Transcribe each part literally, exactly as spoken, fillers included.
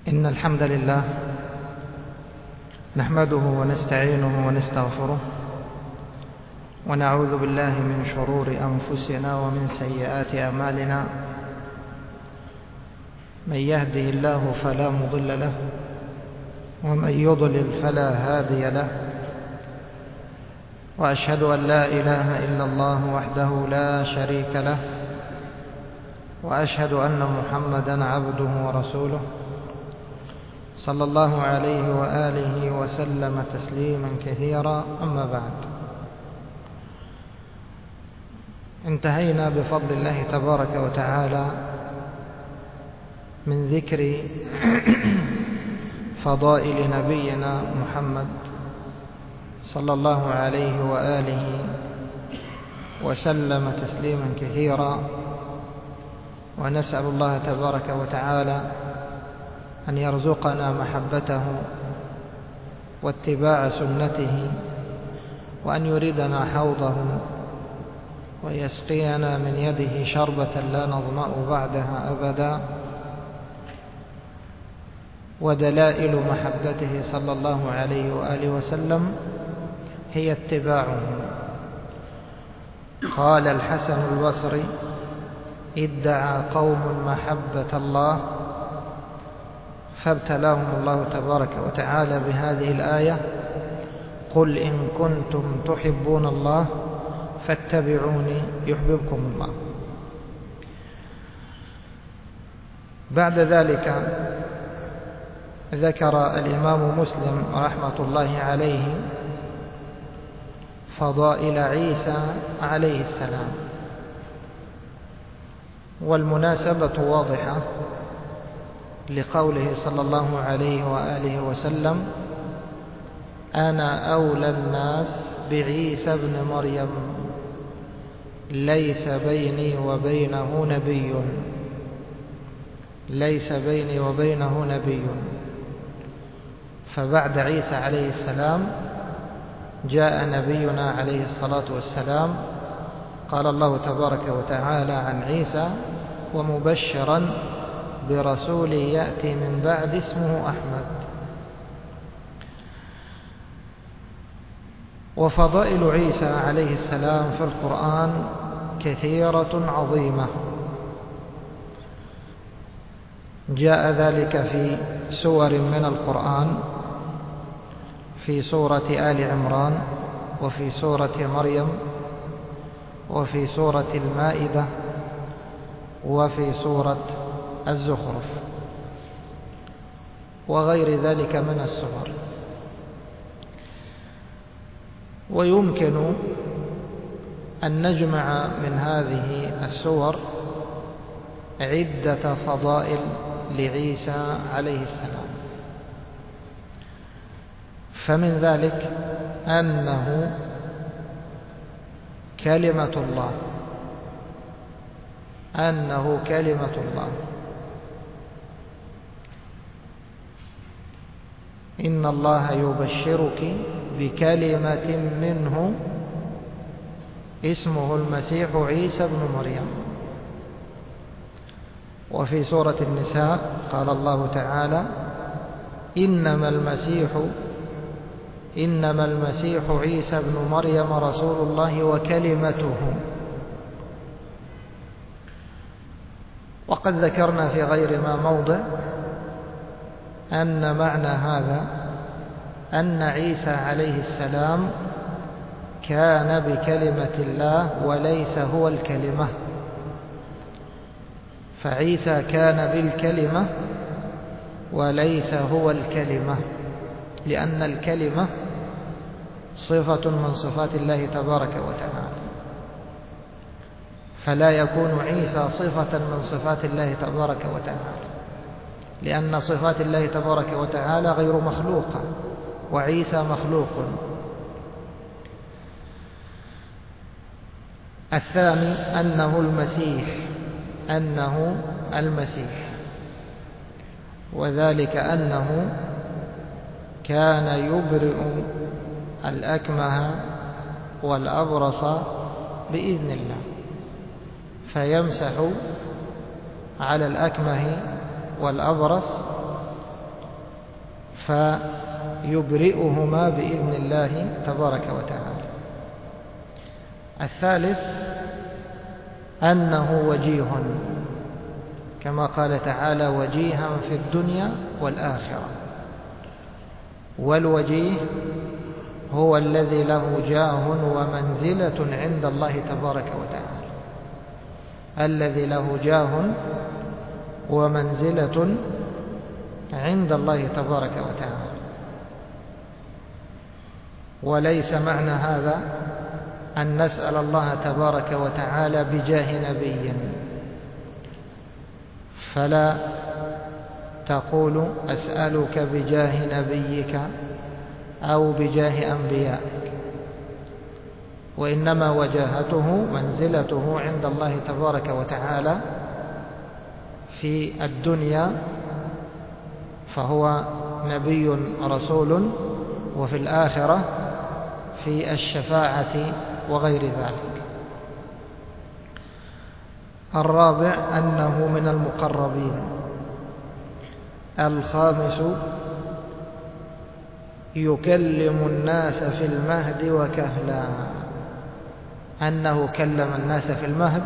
إن الحمد لله نحمده ونستعينه ونستغفره ونعوذ بالله من شرور أنفسنا ومن سيئات أعمالنا. من يهده الله فلا مضل له ومن يضلل فلا هادي له، وأشهد أن لا إله إلا الله وحده لا شريك له، وأشهد أن محمدا عبده ورسوله صلى الله عليه وآله وسلم تسليما كثيرا. أما بعد، انتهينا بفضل الله تبارك وتعالى من ذكر فضائل نبينا محمد صلى الله عليه وآله وسلم تسليما كثيرا، ونسأل الله تبارك وتعالى أن يرزقنا محبته واتباع سنته، وأن يريدنا حوضه ويسقينا من يده شربة لا نظمأ بعدها أبدا. ودلائل محبته صلى الله عليه وآله وسلم هي اتباعه. قال الحسن البصري: ادعى قوم محبة الله فابتلاهم الله تبارك وتعالى بهذه الآية: قل إن كنتم تحبون الله فاتبعوني يحببكم الله. بعد ذلك ذكر الإمام مسلم رحمة الله عليه فضائل عيسى عليه السلام، والمناسبة واضحة لقوله صلى الله عليه وآله وسلم: أنا أولى الناس بعيسى ابن مريم ليس بيني وبينه نبي ليس بيني وبينه نبي. فبعد عيسى عليه السلام جاء نبينا عليه الصلاة والسلام. قال الله تبارك وتعالى عن عيسى: ومبشرا برسول يأتي من بعد اسمه أحمد. وفضائل عيسى عليه السلام في القرآن كثيرة عظيمة، جاء ذلك في سور من القرآن، في سورة آل عمران، وفي سورة مريم، وفي سورة المائدة، وفي سورة الزخرف، وغير ذلك من السور. ويمكن أن نجمع من هذه السور عدة فضائل لعيسى عليه السلام. فمن ذلك أنه كلمة الله أنه كلمة الله إن الله يبشرك بكلمة منه اسمه المسيح عيسى ابن مريم. وفي سورة النساء قال الله تعالى: إنما المسيح إنما المسيح عيسى ابن مريم رسول الله وكلمته. وقد ذكرنا في غير ما موضع أن معنى هذا أن عيسى عليه السلام كان بكلمة الله وليس هو الكلمة. فعيسى كان بالكلمة وليس هو الكلمة، لأن الكلمة صفة من صفات الله تبارك وتعالى، فلا يكون عيسى صفة من صفات الله تبارك وتعالى، لأن صفات الله تبارك وتعالى غير مخلوقة، وعيسى مخلوق. الثاني أنه المسيح أنه المسيح وذلك أنه كان يبرئ الأكمه والأبرص بإذن الله، فيمسح على الأكمه والأبرص فيبرئهما بإذن الله تبارك وتعالى. الثالث أنه وجيه، كما قال تعالى: وجيها في الدنيا والآخرة. والوجيه هو الذي له جاه ومنزلة عند الله تبارك وتعالى، الذي له جاه ومنزلة عند الله تبارك وتعالى. وليس معنى هذا أن نسأل الله تبارك وتعالى بجاه نبي، فلا تقول أسألك بجاه نبيك أو بجاه أنبيائك، وإنما وجاهته منزلته عند الله تبارك وتعالى في الدنيا، فهو نبي رسول، وفي الآخرة في الشفاعة وغير ذلك. الرابع أنه من المقربين. الخامس يكلم الناس في المهد وكهلا، أنه كلم الناس في المهد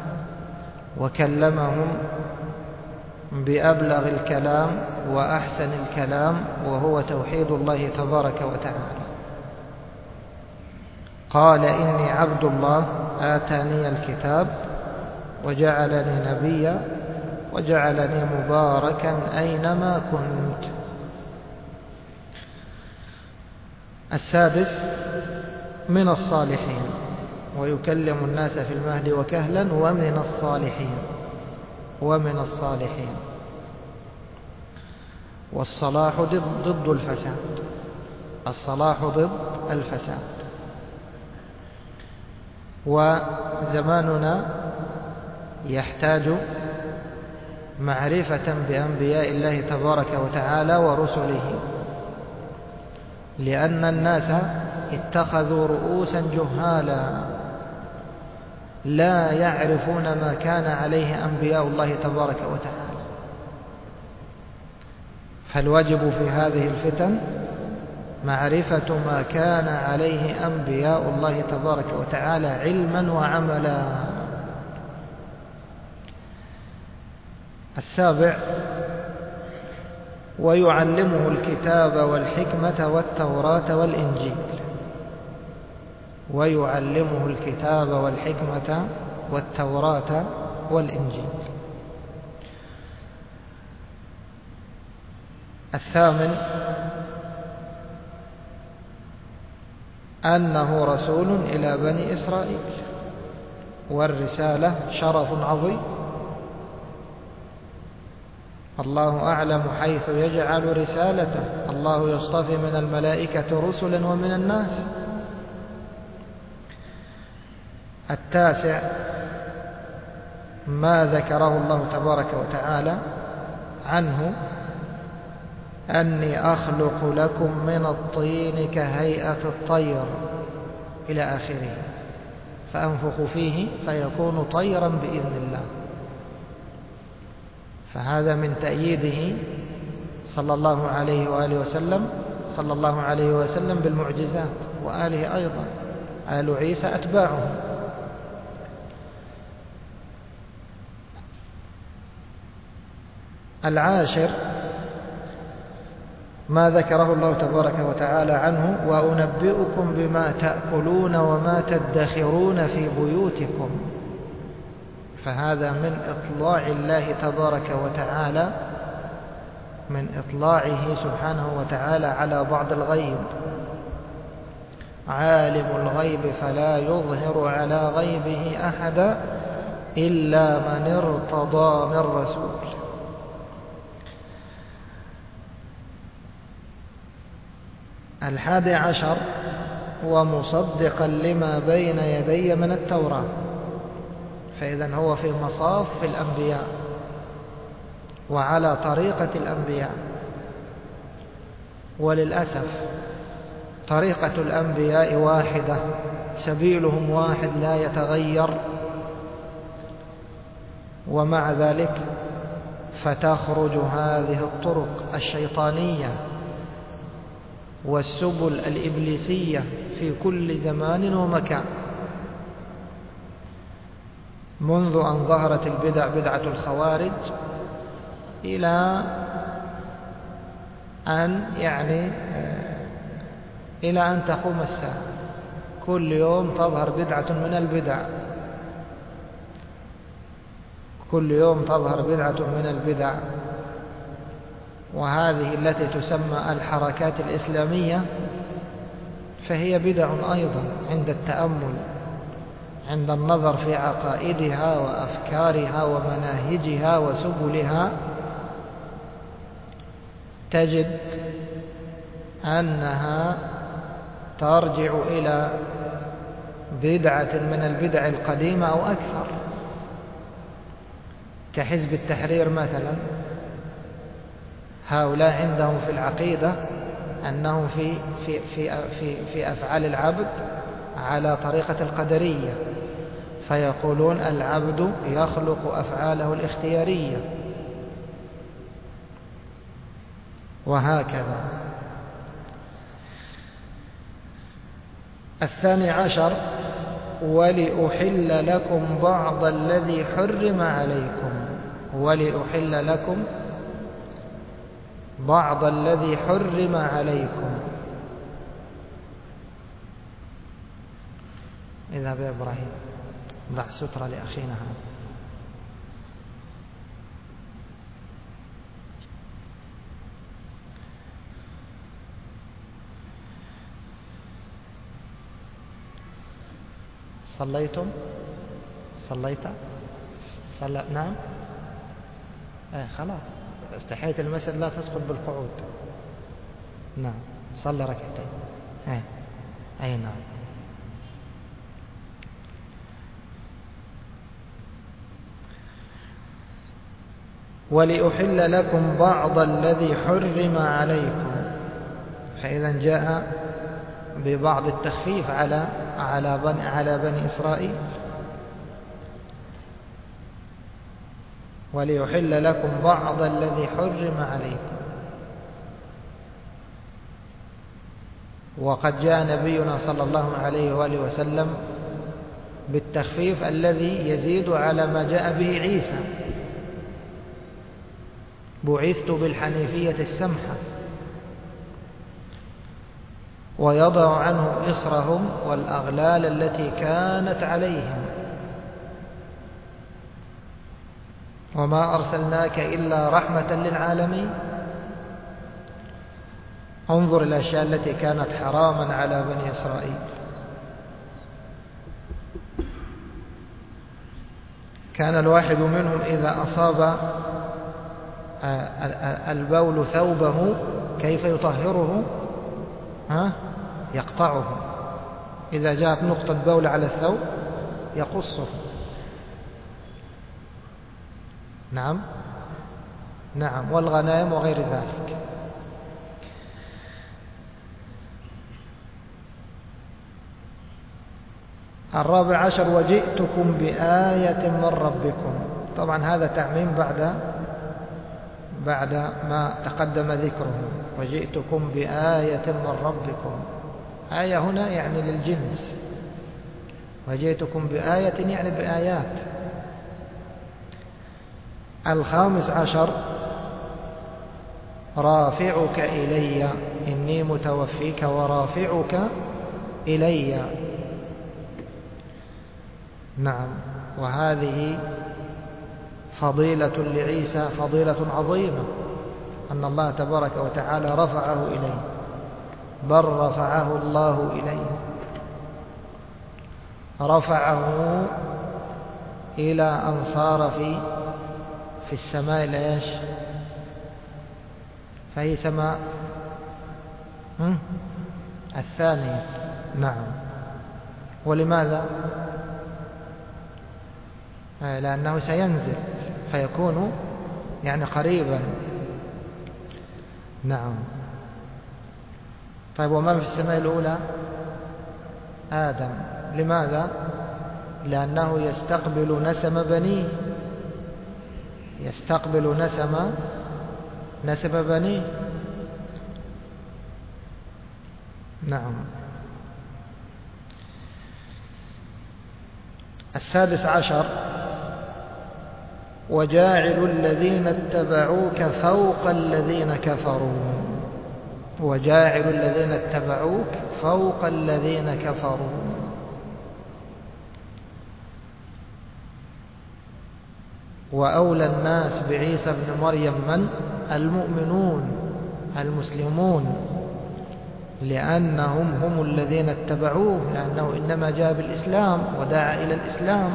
وكلمهم بأبلغ الكلام وأحسن الكلام، وهو توحيد الله تبارك وتعالى. قال: إني عبد الله آتاني الكتاب وجعلني نبيا وجعلني مباركا أينما كنت. السادس من الصالحين، ويكلم الناس في المهد وكهلا، ومن الصالحين ومن الصالحين. والصلاح ضد الفساد، الصلاح ضد الفساد. وزماننا يحتاج معرفة بأنبياء الله تبارك وتعالى ورسله، لأن الناس اتخذوا رؤوسا جهالا لا يعرفون ما كان عليه أنبياء الله تبارك وتعالى. فالواجب في هذه الفتن معرفة ما كان عليه أنبياء الله تبارك وتعالى علما وعملا. السابع ويعلمه الكتاب والحكمة والتوراة والإنجيل. ويعلمه الكتاب والحكمة والتوراة والإنجيل. الثامن أنه رسول إلى بني إسرائيل، والرسالة شرف عظيم، الله أعلم حيث يجعل رسالته، الله يصطفي من الملائكة رسلا ومن الناس. التاسع ما ذكره الله تبارك وتعالى عنه: أني أخلق لكم من الطين كهيئة الطير إلى آخره، فأنفخ فيه فيكون طيرا بإذن الله. فهذا من تأييده صلى الله عليه وآله وسلم صلى الله عليه وسلم بالمعجزات، وآله أيضا، آل عيسى أتباعه. العاشر ما ذكره الله تبارك وتعالى عنه: وأنبئكم بما تأكلون وما تدخرون في بيوتكم. فهذا من إطلاع الله تبارك وتعالى، من إطلاعه سبحانه وتعالى على بعض الغيب. عالم الغيب فلا يظهر على غيبه أحدا إلا من ارتضى من رسول. الحادي عشر ومصدقا لما بين يدي من التوراة. فإذا هو في مصاف في الأنبياء وعلى طريقة الأنبياء. وللأسف طريقة الأنبياء واحدة، سبيلهم واحد لا يتغير، ومع ذلك فتخرج هذه الطرق الشيطانية والسبل الإبليسية في كل زمان ومكان، منذ أن ظهرت البدع بدعة الخوارج إلى أن يعني إلى أن تقوم الساعة. كل يوم تظهر بدعة من البدع، كل يوم تظهر بدعة من البدع. وهذه التي تسمى الحركات الإسلامية فهي بدع أيضا عند التأمل، عند النظر في عقائدها وأفكارها ومناهجها وسبلها، تجد أنها ترجع إلى بدعة من البدع القديمة أو أكثر، كحزب التحرير مثلا. هؤلاء عندهم في العقيدة أنهم في, في, في, في, في أفعال العبد على طريقة القدرية، فيقولون العبد يخلق أفعاله الاختيارية، وهكذا. الثاني عشر: ولأحل لكم بعض الذي حرم عليكم. ولأحل لكم بعض الذي حرم عليكم. اذهب يا إبراهيم ضع سترة لأخينا هذا. صليتم؟ صليت؟ صلى؟ نعم. ايه خلاص، استحيت المسجد لا تسقط بالقعود. نعم، صلى ركعتين. ايه اي نعم. ولأحل لكم بعض الذي حرم عليكم، فإذا جاء ببعض التخفيف على على بني على بني إسرائيل. وليحل لكم بعض الذي حرم عليكم. وقد جاء نبينا صلى الله عليه وآله وسلم بالتخفيف الذي يزيد على ما جاء به عيسى: بعثت بالحنيفية السمحة، ويضع عنهم إصرهم والأغلال التي كانت عليهم، وما أرسلناك إلا رحمة للعالمين. انظر الأشياء التي كانت حراما على بني إسرائيل. كان الواحد منهم إذا أصاب البول ثوبه كيف يطهره؟ ها؟ يقطعه. إذا جاءت نقطة بول على الثوب يقصه. نعم نعم، والغنائم وغير ذلك. الرابع عشر: وجئتكم بآية من ربكم. طبعا هذا تعميم بعد بعد ما تقدم ذكره. وجئتكم بآية من ربكم. آية هنا يعني للجنس، وجئتكم بآية يعني بآيات. الخامس عشر: رافعك إلي، إني متوفيك ورافعك إلي. نعم، وهذه فضيلة لعيسى، فضيلة عظيمة، أن الله تبارك وتعالى رفعه إليه، بل رفعه الله إليه، رفعه إلى أن صار في في السماء ليش؟ فهي سماء الثانية. نعم. ولماذا؟ لأنه سينزل فيكون يعني قريبا. نعم. طيب، وما في السماء الأولى؟ آدم. لماذا؟ لأنه يستقبل نسم بنيه، يستقبل نسم نسب بنيه. نعم. السادس عشر: وجاعل الذين اتبعوك فوق الذين كفروا. وجاعل الذين اتبعوك فوق الذين كفروا. وأولى الناس بعيسى ابن مريم من؟ المؤمنون المسلمون، لأنهم هم الذين اتبعوه، لأنه إنما جاء بالإسلام ودعا إلى الإسلام.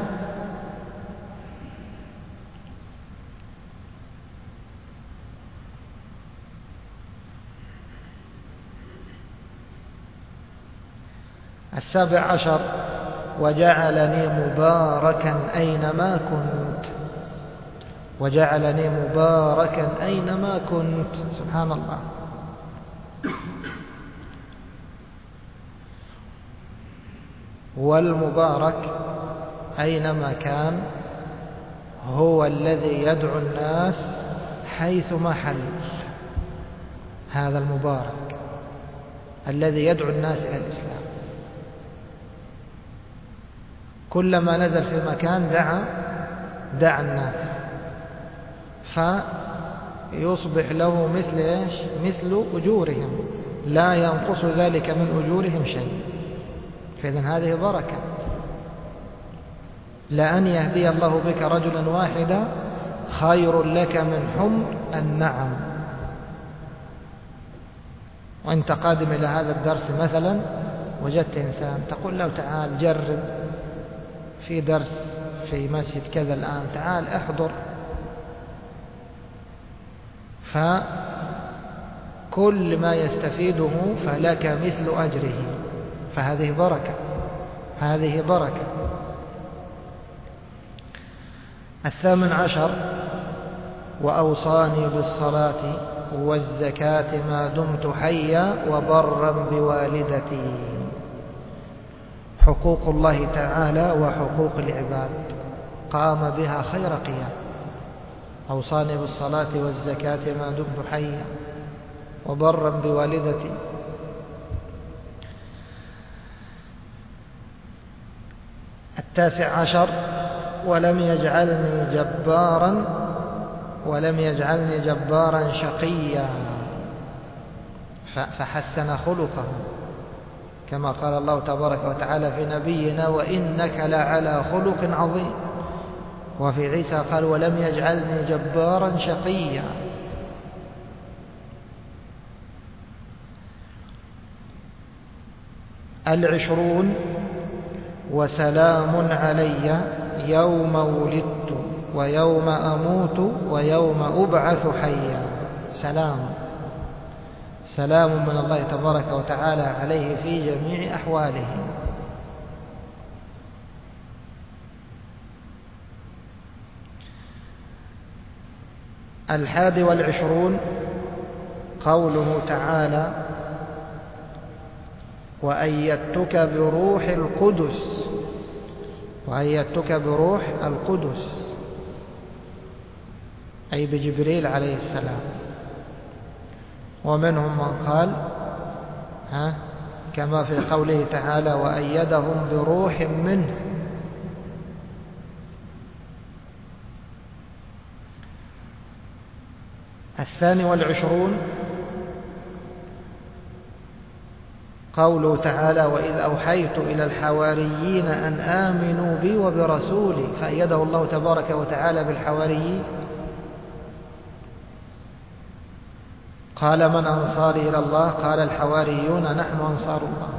السابع عشر: وجعلني مباركا أينما كنت. وجعلني مباركا أينما كنت. سبحان الله. والمبارك أينما كان هو الذي يدعو الناس حيثما حل. هذا المبارك الذي يدعو الناس إلى الإسلام. كلما نزل في مكان دعا دعا الناس، فيصبح له مثل إيش؟ مثل أجورهم، لا ينقص ذلك من أجورهم شيء. فإذن هذه بركة. لأن يهدي الله بك رجلا واحدا خير لك من حمر النعم. وأنت قادم إلى هذا الدرس مثلا وجدت إنسان تقول له تعال جرب في درس في مسجد كذا الآن، تعال احضر، فكل ما يستفيده فلك مثل أجره. فهذه بركة، هذه بركة. الثامن عشر: وأوصاني بالصلاة والزكاة ما دمت حيا وبرا بوالدتي. حقوق الله تعالى وحقوق العباد قام بها خير قيام. أوصاني بالصلاة والزكاة ما دمت حيا وبرا بوالدتي. التاسع عشر: ولم يجعلني جبارا ولم يجعلني جبارا شقيا، فحسن خلقه، كما قال الله تبارك وتعالى في نبينا: وإنك لعلى خلق عظيم. وفي عيسى قال: ولم يجعلني جبارا شقيا. العشرون: وسلام علي يوم ولدت ويوم أموت ويوم أبعث حيا. سلام، سلام من الله تبارك وتعالى عليه في جميع أحواله. الحادي والعشرون: قوله تعالى: وأيدتك بروح القدس. وأيدتك بروح القدس أي بجبريل عليه السلام. ومنهم من قال ها كما في قوله تعالى: وأيدهم بروح منه. الثاني والعشرون: قوله تعالى: وإذ أوحيت إلى الحواريين أن آمنوا بي وبرسولي. فأيده الله تبارك وتعالى بالحواريين. قال: من أنصاري إلى الله؟ قال الحواريون: نحن أنصار الله.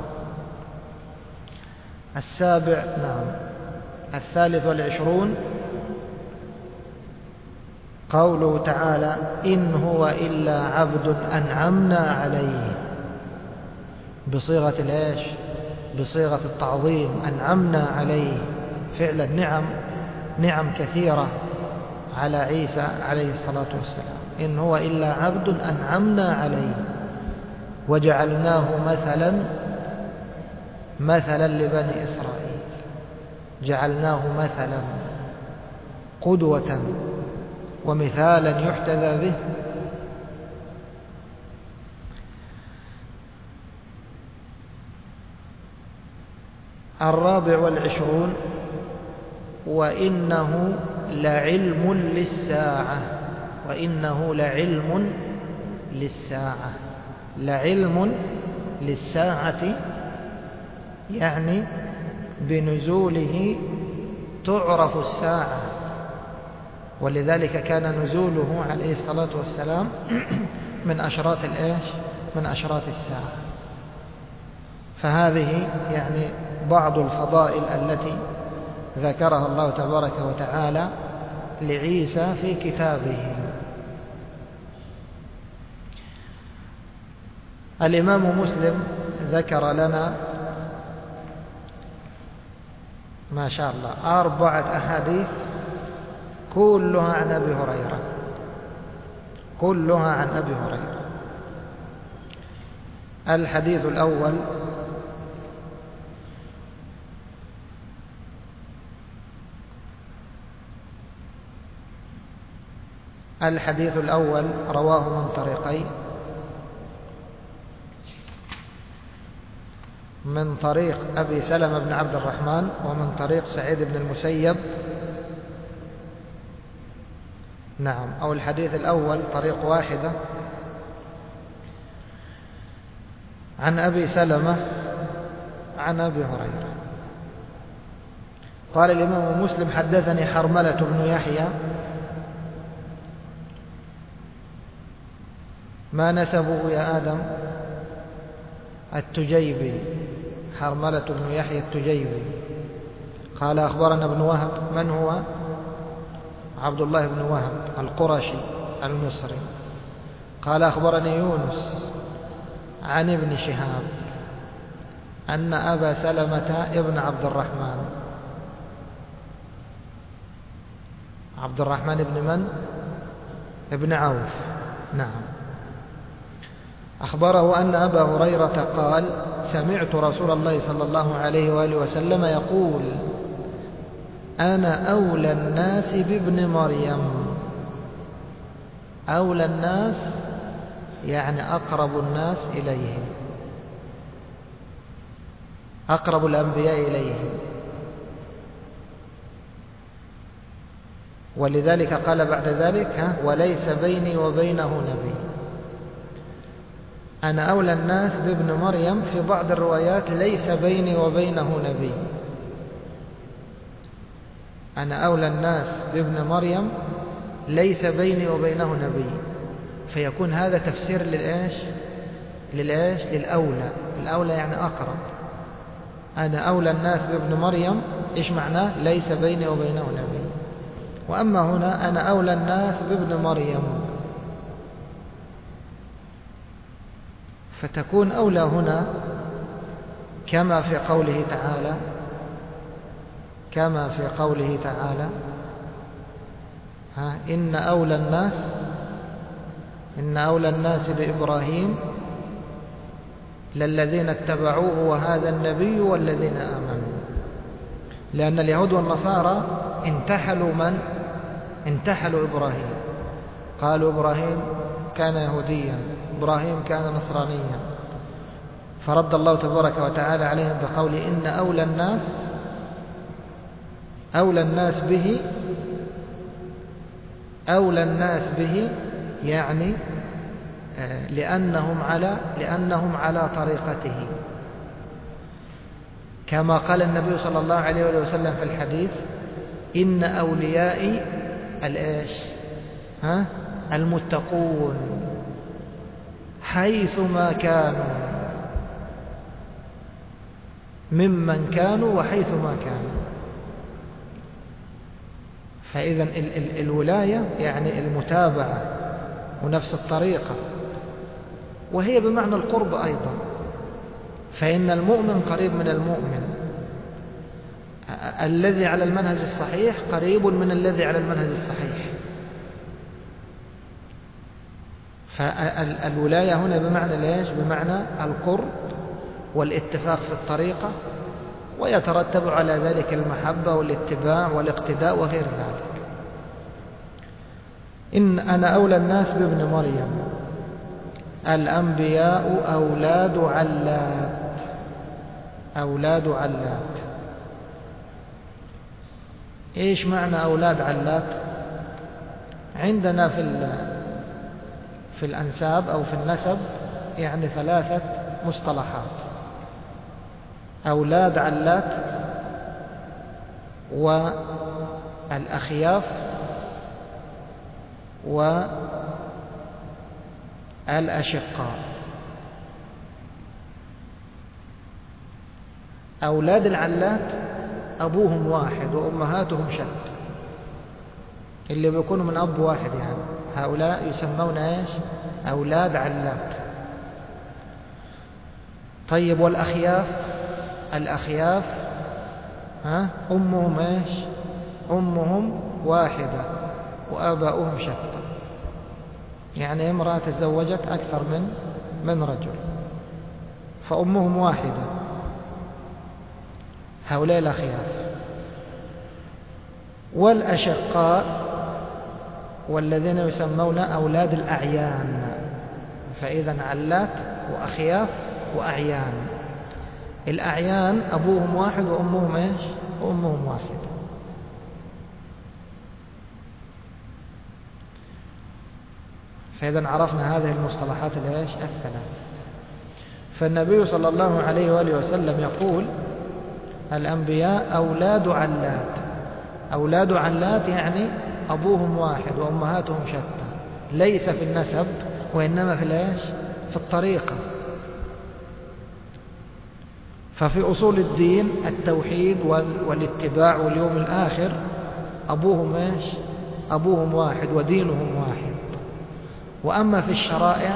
السابع نعم الثالث والعشرون: قوله تعالى: إن هو إلا عبد أنعمنا عليه. بصيغة الإيش؟ بصيغة التعظيم. أنعمنا عليه، فعلا نعم نعم كثيرة على عيسى عليه الصلاة والسلام. إن هو إلا عبد أنعمنا عليه وجعلناه مثلا مثلا لبني إسرائيل. جعلناه مثلا قدوة ومثالا يحتذى به. الرابع والعشرون: وإنه لعلم للساعة. وإنه لعلم للساعة. لعلم للساعة يعني بنزوله تعرف الساعة، ولذلك كان نزوله عليه الصلاة والسلام من أشراط الإيش؟ من أشراط الساعة. فهذه يعني بعض الفضائل التي ذكرها الله تبارك وتعالى لعيسى في كتابه. الإمام مسلم ذكر لنا ما شاء الله أربعة أحاديث كلها عن أبي هريرة، كلها عن أبي هريرة. الحديث الأول: الحديث الأول رواه من طريقين: من طريق أبي سلمة بن عبد الرحمن ومن طريق سعيد بن المسيب. نعم، أو الحديث الأول طريق واحدة عن أبي سلمة عن أبي هريرة. قال الإمام مسلم: حدثني حرملة بن يحيى. ما نسبه يا آدم؟ التجيبي، حرملة بن يحيى التجيبي. قال: أخبرنا ابن وهب. من هو؟ عبد الله بن وهب القرشي المصري. قال: أخبرني يونس عن ابن شهاب أن أبا سلمة ابن عبد الرحمن. عبد الرحمن ابن من؟ ابن عوف. نعم. أخبره أن أبا هريرة قال: سمعت رسول الله صلى الله عليه وآله وسلم يقول: أنا أولى الناس بابن مريم. أولى الناس يعني أقرب الناس إليه، أقرب الأنبياء إليه. ولذلك قال بعد ذلك: وليس بيني وبينه نبي. أنا أولى الناس بابن مريم، في بعض الروايات ليس بيني وبينه نبي. أنا أولى الناس بابن مريم ليس بيني وبينه نبي. فيكون هذا تفسير للإيش؟ للإيش؟ للأولى. الأولى يعني أقرب. أنا أولى الناس بابن مريم، إيش معناه؟ ليس بيني وبينه نبي. وأما هنا أنا أولى الناس بابن مريم، فتكون أولى هنا كما في قوله تعالى كما في قوله تعالى ها إن أولى الناس إن أولى الناس بإبراهيم للذين اتبعوه وهذا النبي والذين آمنوا. لأن اليهود والنصارى انتحلوا من؟ انتحلوا إبراهيم. قالوا إبراهيم كان يهوديا، إبراهيم كان نصرانيا، فرد الله تبارك وتعالى عليهم بقول: إن أولى الناس أولى الناس به أولى الناس به يعني لأنهم على لأنهم على طريقته، كما قال النبي صلى الله عليه وسلم في الحديث: إن أوليائي الإيش؟ ها المتقون حيثما كانوا ممن كانوا وحيثما كانوا. فإذا ال ال الولاية يعني المتابعة ونفس الطريقة، وهي بمعنى القرب أيضا. فإن المؤمن قريب من المؤمن، الذي على المنهج الصحيح قريب من الذي على المنهج الصحيح. فالولاية هنا بمعنى ليش؟ بمعنى القرب والاتفاق في الطريقة، ويترتب على ذلك المحبة والاتباع والاقتداء وغير ذلك. إن أنا أولى الناس بابن مريم. الأنبياء أولاد علات، أولاد علات. إيش معنى أولاد علات؟ عندنا في في الأنساب أو في النسب يعني ثلاثة مصطلحات: أولاد علات، والأخياف، والأشقاء. أولاد العلات أبوهم واحد وأمهاتهم شتى، اللي بيكونوا من أب واحد يعني، هؤلاء يسمون إيش؟ أولاد علات. طيب والأخياف؟ الأخياف ها أمهم إيش؟ أمهم واحدة وآباؤهم شتى، يعني امرأة تزوجت أكثر من من رجل فأمهم واحدة، هؤلاء الأخياف. والأشقاء والذين يسمون أولاد الأعيان، فإذا علات وأخياف وأعيان. الأعيان أبوهم واحد وأمهم إيش؟ وأمهم واحد. فإذا عرفنا هذه المصطلحات الإيش؟ الثلاث. فالنبي صلى الله عليه وآله وسلم يقول: الأنبياء أولاد علات. أولاد علات يعني أبوهم واحد وأمهاتهم شتى، ليس في النسب وإنما في الإيش؟ في الطريقة. ففي أصول الدين التوحيد والاتباع واليوم الآخر أبوهم إيش؟ أبوهم واحد ودينهم واحد. وأما في الشرائع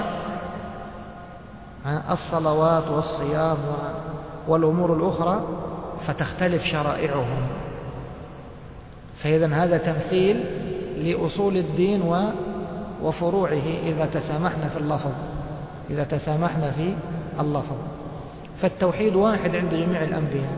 الصلوات والصيام والأمور الأخرى فتختلف شرائعهم. فإذا هذا تمثيل لأصول الدين وفروعه إذا تسامحنا في اللفظ إذا تسامحنا في اللفظ. فالتوحيد واحد عند جميع الأنبياء،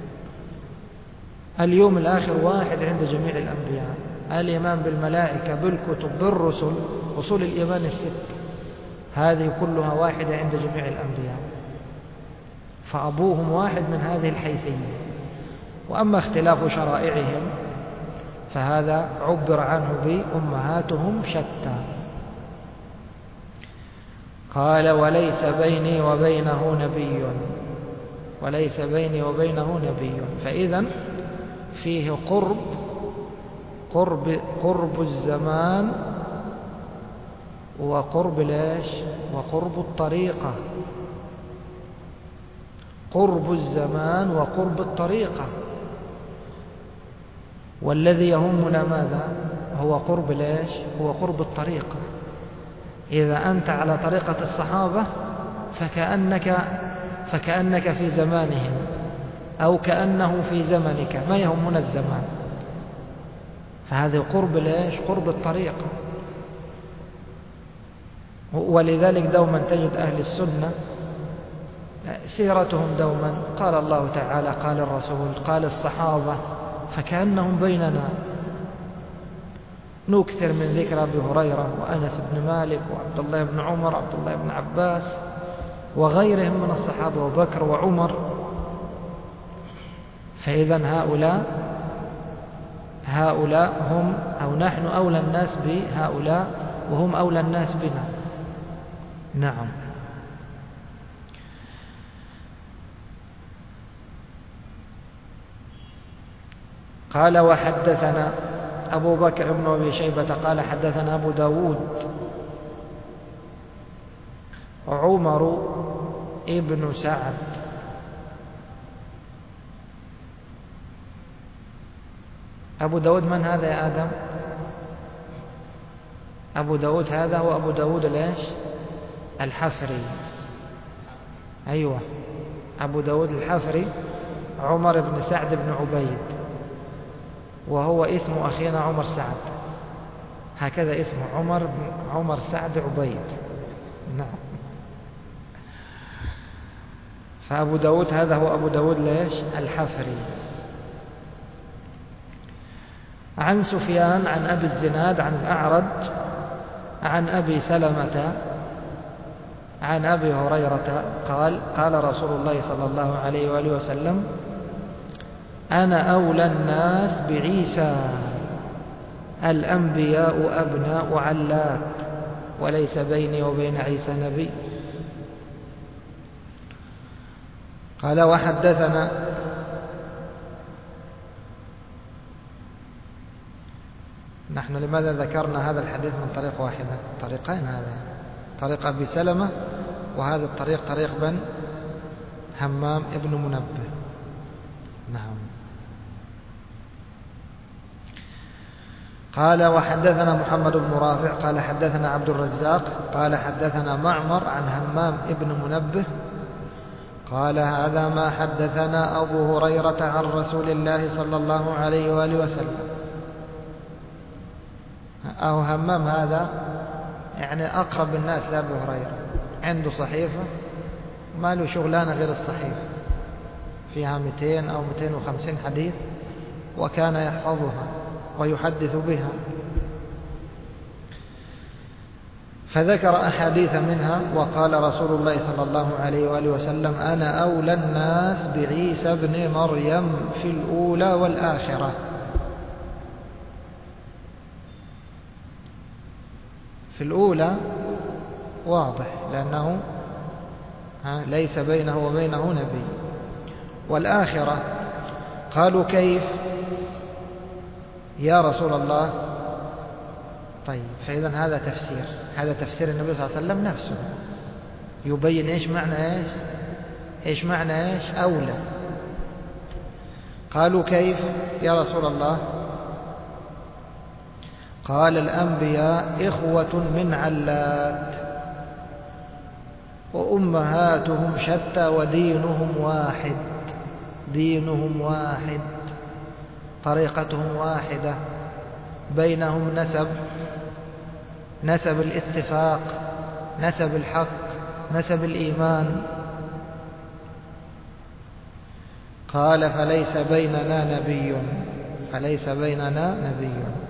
اليوم الآخر واحد عند جميع الأنبياء، الإيمان بالملائكة بالكتب بالرسل، أصول الإيمان الست هذه كلها واحدة عند جميع الأنبياء، فأبوهم واحد من هذه الحيثية. وأما اختلاف شرائعهم فهذا عبر عنه بأمهاتهم شتى. قال: وليس بيني وبينه نبي وليس بيني وبينه نبي. فإذا فيه قرب قرب قرب الزمان وقرب ليش؟ وقرب الطريقة. قرب الزمان وقرب الطريقة. والذي يهمنا ماذا؟ هو قرب ليش؟ هو قرب الطريقة. إذا أنت على طريقة الصحابة فكأنك فكأنك في زمانهم أو كأنه في زمنك، ما يهمنا الزمان. فهذا قرب ليش؟ قرب الطريقة. ولذلك دوما تجد أهل السنة سيرتهم دوما قال الله تعالى قال الرسول قال الصحابة، فكأنهم بيننا. نكثر من ذكر أبي هريرة وأنس بن مالك وعبد الله بن عمر وعبد الله بن عباس وغيرهم من الصحابة وبكر وعمر. فإذا هؤلاء هؤلاء هم أو نحن أولى الناس بهؤلاء وهم أولى الناس بنا. نعم. قال: وحدثنا أبو بكر بن أبي شيبة قال حدثنا أبو داود عمر ابن سعد أبو داود من هذا يا آدم؟ أبو داود هذا هو أبو داود ليش؟ الحفري. أيوة، أبو داود الحفري عمر بن سعد بن عبيد، وهو اسم أخينا عمر سعد، هكذا اسمه عمر بن عمر سعد عبيد. نعم. فأبو داود هذا هو أبو داود ليش؟ الحفري. عن سفيان عن أبي الزناد عن الأعرج عن أبي سلمة عن أبي هريرة قال: قال رسول الله صلى الله عليه وآله وسلم: أنا أولى الناس بعيسى، الأنبياء أبناء علات، وليس بيني وبين عيسى نبي. قال وحدثنا نحن لماذا ذكرنا هذا الحديث من طريق واحدة؟ طريقين، هذا طريق أبي سلمة، وهذا الطريق طريق بن همام ابن منبه. نعم. قال وحدثنا محمد بن رافع قال حدثنا عبد الرزاق قال حدثنا معمر عن همام ابن منبه قال هذا ما حدثنا أبو هريرة عن رسول الله صلى الله عليه وآله وسلم. أو همام هذا يعني أقرب الناس لأبي هريرة، عنده صحيفة ما له شغلانة غير الصحيفة، فيها مئتين أو مئتين وخمسين حديث، وكان يحفظها ويحدث بها. فذكر أحاديث منها وقال رسول الله صلى الله عليه وآله وسلم أنا أولى الناس بعيسى ابن مريم في الأولى والآخرة. في الأولى واضح لأنه ليس بينه وبينه نبي. والآخرة قالوا كيف يا رسول الله؟ طيب فإذا هذا تفسير، هذا تفسير النبي صلى الله عليه وسلم نفسه، يبين إيش معنى إيش إيش معنى إيش أولى. قالوا كيف يا رسول الله؟ قال الأنبياء إخوة من علات، وأمهاتهم شتى ودينهم واحد، دينهم واحد، طريقتهم واحدة، بينهم نسب، نسب الاتفاق، نسب الحق، نسب الإيمان. قال فليس بيننا نبي، فليس بيننا نبي.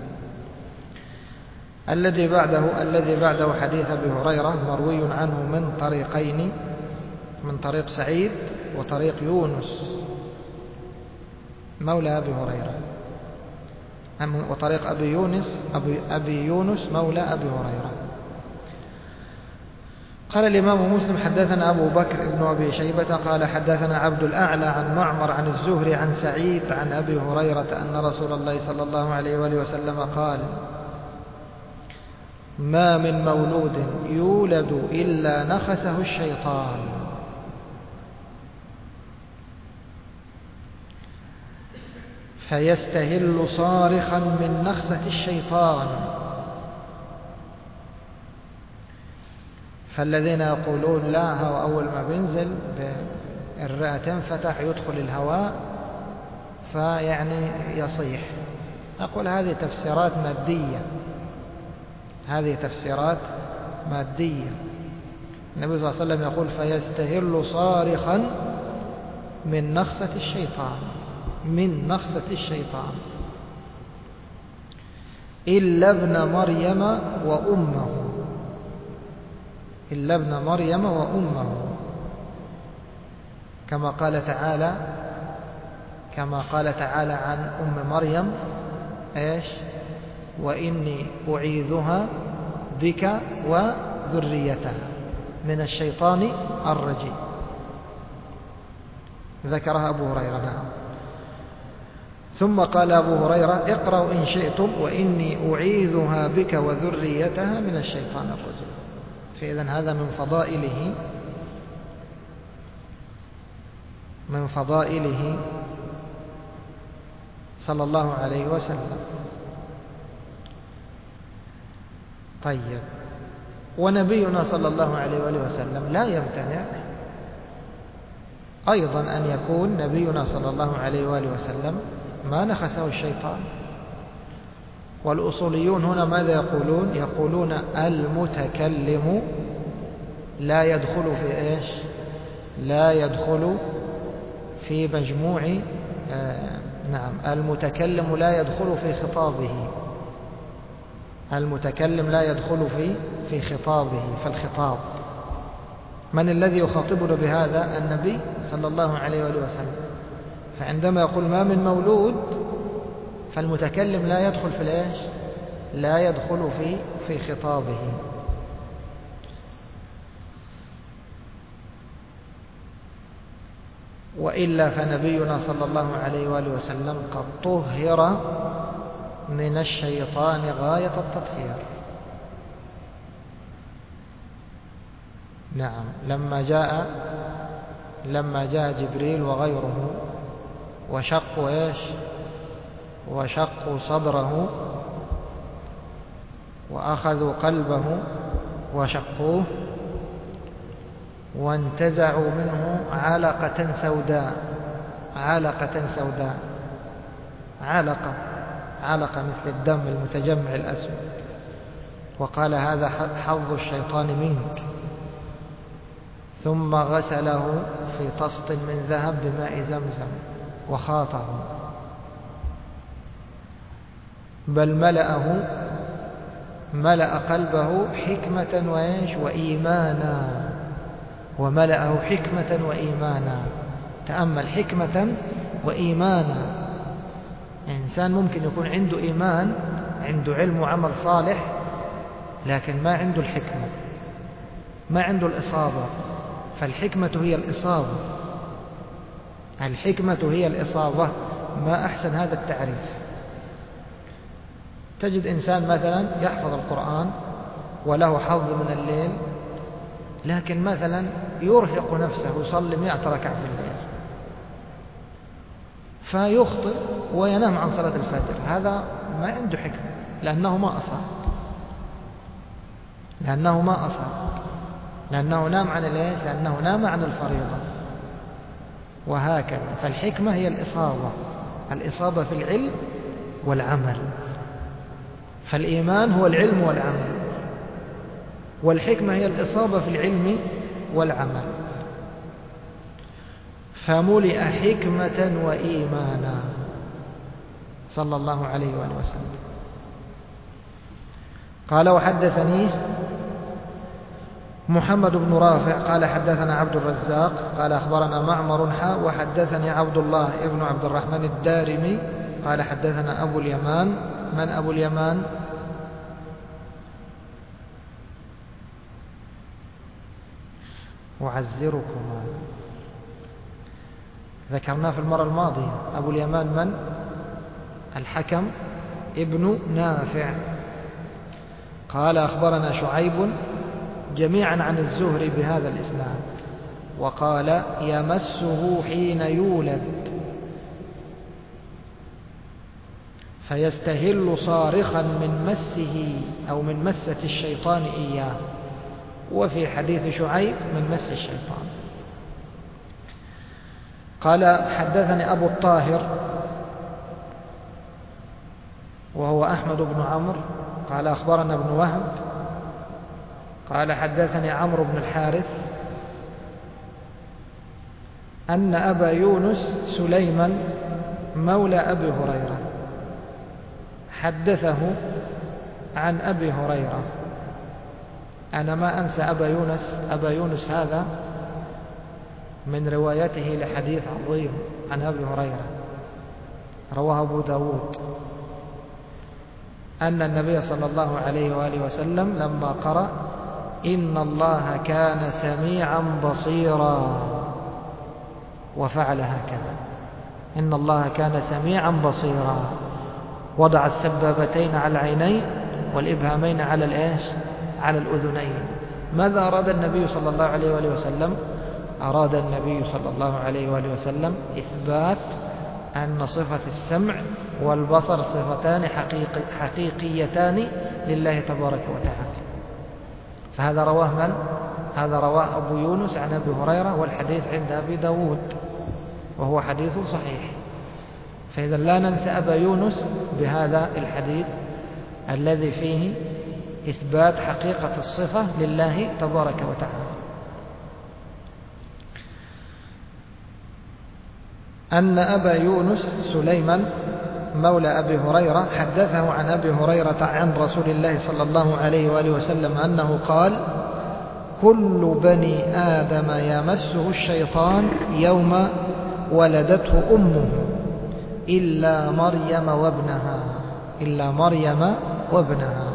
الذي بعده الذي بعده حديث أبي هريرة مروي عنه من طريقين، من طريق سعيد وطريق يونس مولى أبي هريرة، وطريق أبي يونس أبي, أبي يونس مولى أبي هريرة. قال الإمام مسلم حدثنا أبو بكر بن أبي شيبة قال حدثنا عبد الأعلى عن معمر عن الزهري عن سعيد عن أبي هريرة أن رسول الله صلى الله عليه وآله وسلم قال ما من مولود يولد إلا نخسه الشيطان، فيستهل صارخا من نخسة الشيطان. فالذين يقولون لا هو أول ما بينزل الرئة تنفتح يدخل الهواء فيعني يصيح، أقول هذه تفسيرات مادية، هذه تفسيرات مادية. النبي صلى الله عليه وسلم يقول فيستهل صارخا من نخسة الشيطان، من نخسة الشيطان، إلا ابن مريم وأمه، إلا ابن مريم وأمه، كما قال تعالى كما قال تعالى عن أم مريم إيش؟ وإني أعيذها بك وذريتها من الشيطان الرجيم، ذكرها أبو هريرة. نعم. ثم قال أبو هريرة اقرأوا إن شئتم وإني أعيذها بك وذريتها من الشيطان الرجيم. فإذن هذا من فضائله من فضائله صلى الله عليه وسلم. طيب، ونبينا صلى الله عليه وآله وسلم لا يمتنع أيضا أن يكون نبينا صلى الله عليه وآله وسلم ما نخسه الشيطان. والأصوليون هنا ماذا يقولون؟ يقولون المتكلم لا يدخل في إيش؟ لا يدخل في مجموع آه نعم المتكلم لا يدخل في خطابه، المتكلم لا يدخل في في خطابه. فالخطاب من الذي يخاطبنا بهذا؟ النبي صلى الله عليه وآله وسلم. فعندما يقول ما من مولود فالمتكلم لا يدخل في الإيش؟ لا يدخل في في خطابه. وإلا فنبينا صلى الله عليه وآله وسلم قد طهر من الشيطان غاية التطهير. نعم، لما جاء لما جاء جبريل وغيره وشقوا إيش؟ وشقوا صدره وأخذوا قلبه وشقوه وانتزعوا منه علقة سوداء علقة سوداء علقة علقة مثل الدم المتجمع الأسود، وقال هذا حظ الشيطان منك، ثم غسله في طست من ذهب بماء زمزم وخاطه، بل ملأه ملأ قلبه حكمة وإيش؟ وإيمانا، وملأه حكمة وإيمانا. تأمل، حكمة وإيمانا. إنسان ممكن يكون عنده إيمان، عنده علم وعمل صالح، لكن ما عنده الحكمة، ما عنده الإصابة. فالحكمة هي الإصابة، الحكمة هي الإصابة. ما أحسن هذا التعريف. تجد إنسان مثلا يحفظ القرآن وله حظ من الليل، لكن مثلا يرهق نفسه يصلي مئة ركعة في الليل فيخطئ وينام عن صلاة الفجر. هذا ما عنده حكمة، لأنه ما أصاب لأنه ما أصاب لأنه نام عن الليل، لأنه نام عن الفريضة، وهكذا. فالحكمة هي الإصابة، الإصابة في العلم والعمل. فالإيمان هو العلم والعمل، والحكمة هي الإصابة في العلم والعمل. فملئ حكمة وإيمانا صلى الله عليه وآله وسلم. قال وحدثني محمد بن رافع قال حدثنا عبد الرزاق قال أخبرنا معمر حا وحدثني عبد الله ابن عبد الرحمن الدارمي قال حدثنا أبو اليمان. من أبو اليمان؟ أعزركما، ذكرناه في المرة الماضية. أبو اليمان من؟ الحكم ابن نافع. قال أخبرنا شعيب جميعا عن الزهري بهذا الإسناد، وقال يمسه حين يولد فيستهل صارخا من مسه أو من مسة الشيطان إياه. وفي حديث شعيب من مس الشيطان. قال حدثني أبو الطاهر وهو أحمد بن عمرو قال أخبرنا ابن وهب قال حدثني عمرو بن الحارث أن أبا يونس سليمان مولى أبي هريرة حدثه عن أبي هريرة. أنا ما أنسى أبا يونس. أبا يونس هذا من روايته لحديث عظيم عن أبي هريرة رواه أبو داود، أن النبي صلى الله عليه وآله وسلم لما قرأ إن الله كان سميعا بصيرا وفعل هكذا، إن الله كان سميعا بصيرا، وضع السبابتين على العينين والإبهامين على الإيش؟ على الأذنين. ماذا أراد النبي صلى الله عليه وآله وسلم؟ أراد النبي صلى الله عليه وآله وسلم إثبات أن صفة السمع والبصر صفتان حقيقي حقيقيتان لله تبارك وتعالى. فهذا رواه من؟ هذا رواه أبو يونس عن أبي هريرة، والحديث عند أبي داود وهو حديث صحيح. فإذا لا ننسى أبا يونس بهذا الحديث الذي فيه إثبات حقيقة الصفة لله تبارك وتعالى. أن أبا يونس سليمان مولى أبي هريرة حدثه عن أبي هريرة عن رسول الله صلى الله عليه وآله وسلم أنه قال كل بني آدم يمسه الشيطان يوم ولدته أمه إلا مريم وابنها إلا مريم وابنها.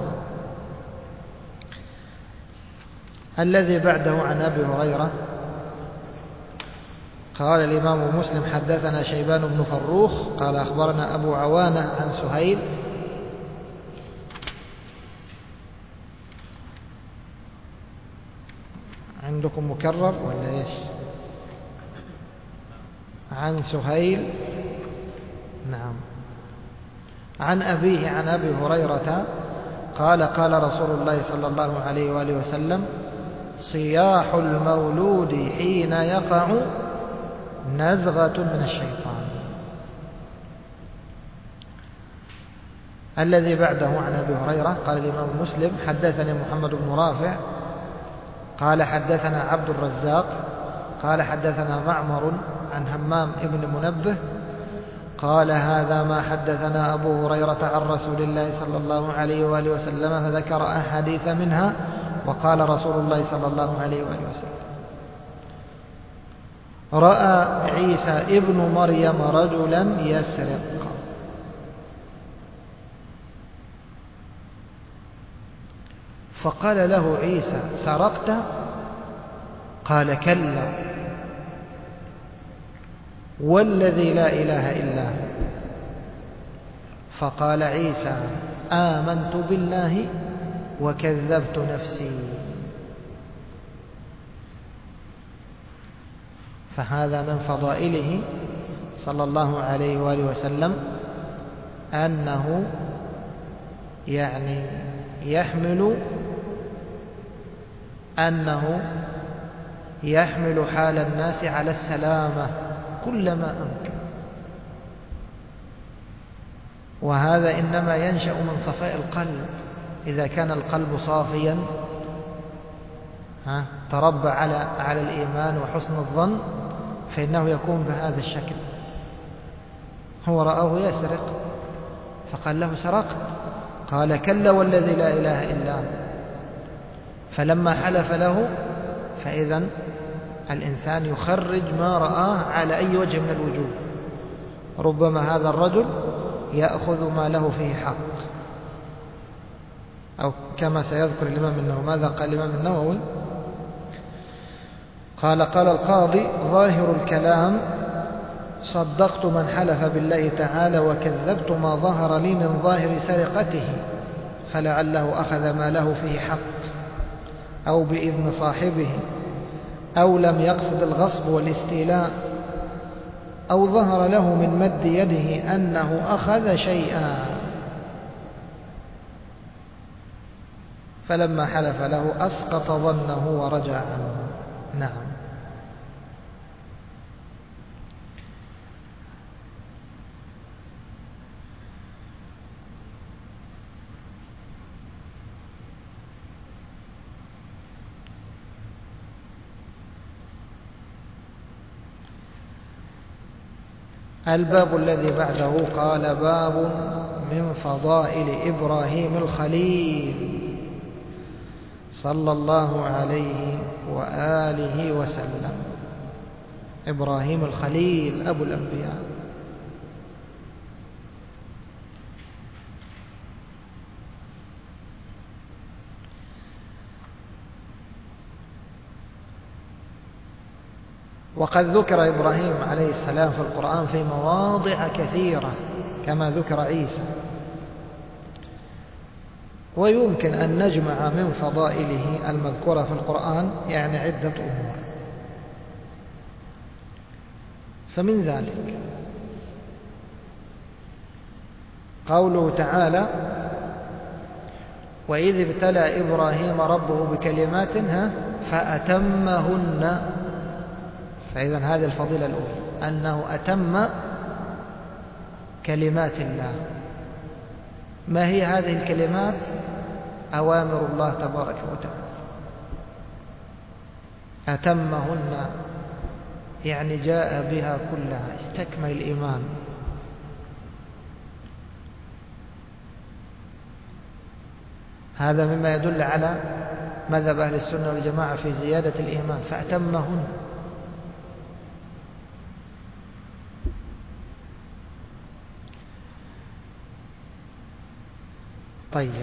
الذي بعده عن أبي هريرة قال الإمام مسلم حدثنا شيبان بن فروخ قال أخبرنا أبو عوانة عن سهيل عندكم مكرر ولا إيش؟ عن سهيل نعم عن أبيه عن أبي هريرة قال قال رسول الله صلى الله عليه وآله وسلم صياح المولود حين يقع نزغة من الشيطان. الذي بعده عن أبي هريرة قال الإمام مسلم حدثني محمد بن رافع قال حدثنا عبد الرزاق قال حدثنا معمر عن همام ابن منبه قال هذا ما حدثنا أبو هريرة عن رسول الله صلى الله عليه وآله وسلم فذكر أحاديث منها وقال رسول الله صلى الله عليه وآله وسلم رأى عيسى ابن مريم رجلا يسرق فقال له عيسى سرقت؟ قال كلا والذي لا إله إلا هو. فقال عيسى آمنت بالله وكذبت نفسي. فهذا من فضائله صلى الله عليه وآله وسلم أنه يعني يحمل أنه يحمل حال الناس على السلامة كلما أمكن، وهذا إنما ينشأ من صفاء القلب. إذا كان القلب صافيا ها تربى على على الإيمان وحسن الظن فإنه يكون بهذا الشكل. هو رآه يسرق فقال له سرقت؟ قال كلا والذي لا إله إلا هو. فلما حلف له فإذا الإنسان يخرج ما رآه على أي وجه من الوجوه. ربما هذا الرجل يأخذ ما له فيه حق، أو كما سيذكر الإمام النووي. ماذا قال الإمام النووي؟ قال قال القاضي ظاهر الكلام صدقت من حلف بالله تعالى وكذبت ما ظهر لي من ظاهر سرقته، فلعله أخذ ما له فيه حق أو بإذن صاحبه، أو لم يقصد الغصب والاستيلاء، أو ظهر له من مد يده أنه أخذ شيئا، فلما حلف له أسقط ظنه ورجع عنه. نعم. الباب الذي بعده قال باب من فضائل إبراهيم الخليل صلى الله عليه وآله وسلم. إبراهيم الخليل أبو الأنبياء. وقد ذكر إبراهيم عليه السلام في القرآن في مواضع كثيرة كما ذكر عيسى، ويمكن أن نجمع من فضائله المذكورة في القرآن يعني عدة أمور. فمن ذلك قوله تعالى وإذ ابتلى إبراهيم ربه بكلمات فأتمهن. فإذا هذه الفضيلة الأولى أنه أتم كلمات الله. ما هي هذه الكلمات؟ أوامر الله تبارك وتعالى. أتمهن يعني جاء بها كلها، استكمل الإيمان. هذا مما يدل على مذهب أهل السنة والجماعة في زيادة الإيمان. فأتمهن طيب،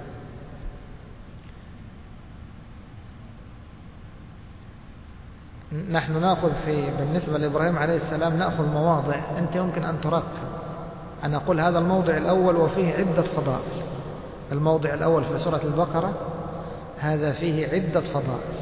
نحن نأخذ في بالنسبة لإبراهيم عليه السلام نأخذ مواضع أنت يمكن أن تركب. أنا أقول هذا الموضع الأول وفيه عدة فضائل. الموضع الأول في سورة البقرة هذا فيه عدة فضائل.